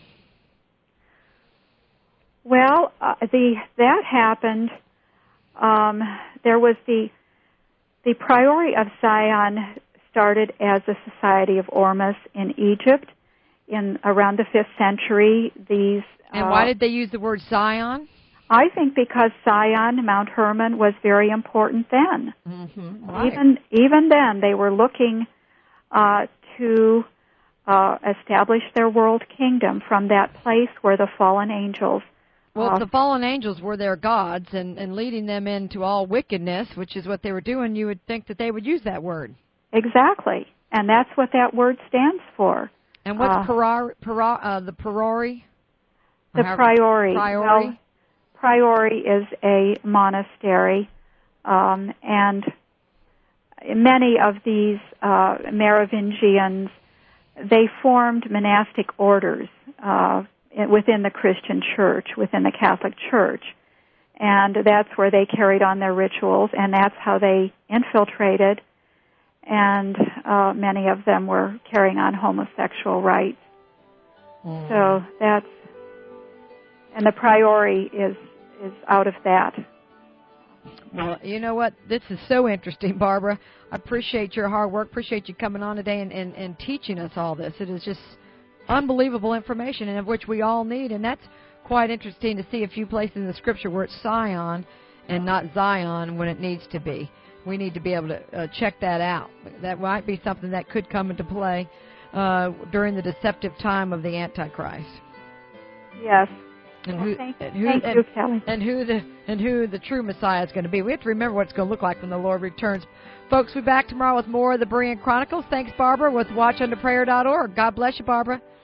Well, that happened. There was the priori of Zion started as a society of Ormus in Egypt in around the 5th century. And why did they use the word Zion? I think because Sion, Mount Hermon, was very important then. Mm-hmm. Right. Even then, they were looking to establish their world kingdom from that place where the fallen angels. Well, if the fallen angels were their gods and leading them into all wickedness, which is what they were doing, you would think that they would use that word. Exactly, and that's what that word stands for. And what's the priori? The priori. Well, priori is a monastery, and many of these Merovingians, they formed monastic orders within the Christian church, within the Catholic Church. And that's where they carried on their rituals, and that's how they infiltrated. And many of them were carrying on homosexual rites. So and the priori is out of that. Well, you know what? This is so interesting, Barbara. I appreciate your hard work. Appreciate you coming on today and teaching us all this. It is just unbelievable information, and of which we all need. And that's quite interesting to see a few places in the Scripture where it's Sion and not Zion when it needs to be. We need to be able to check that out. That might be something that could come into play during the deceptive time of the Antichrist. Yes. And who, thank you, Kelly. And who the true Messiah is going to be. We have to remember what it's going to look like when the Lord returns. Folks, we'll be back tomorrow with more of the Berean Chronicles. Thanks, Barbara, with WatchUnderPrayer.org. God bless you, Barbara.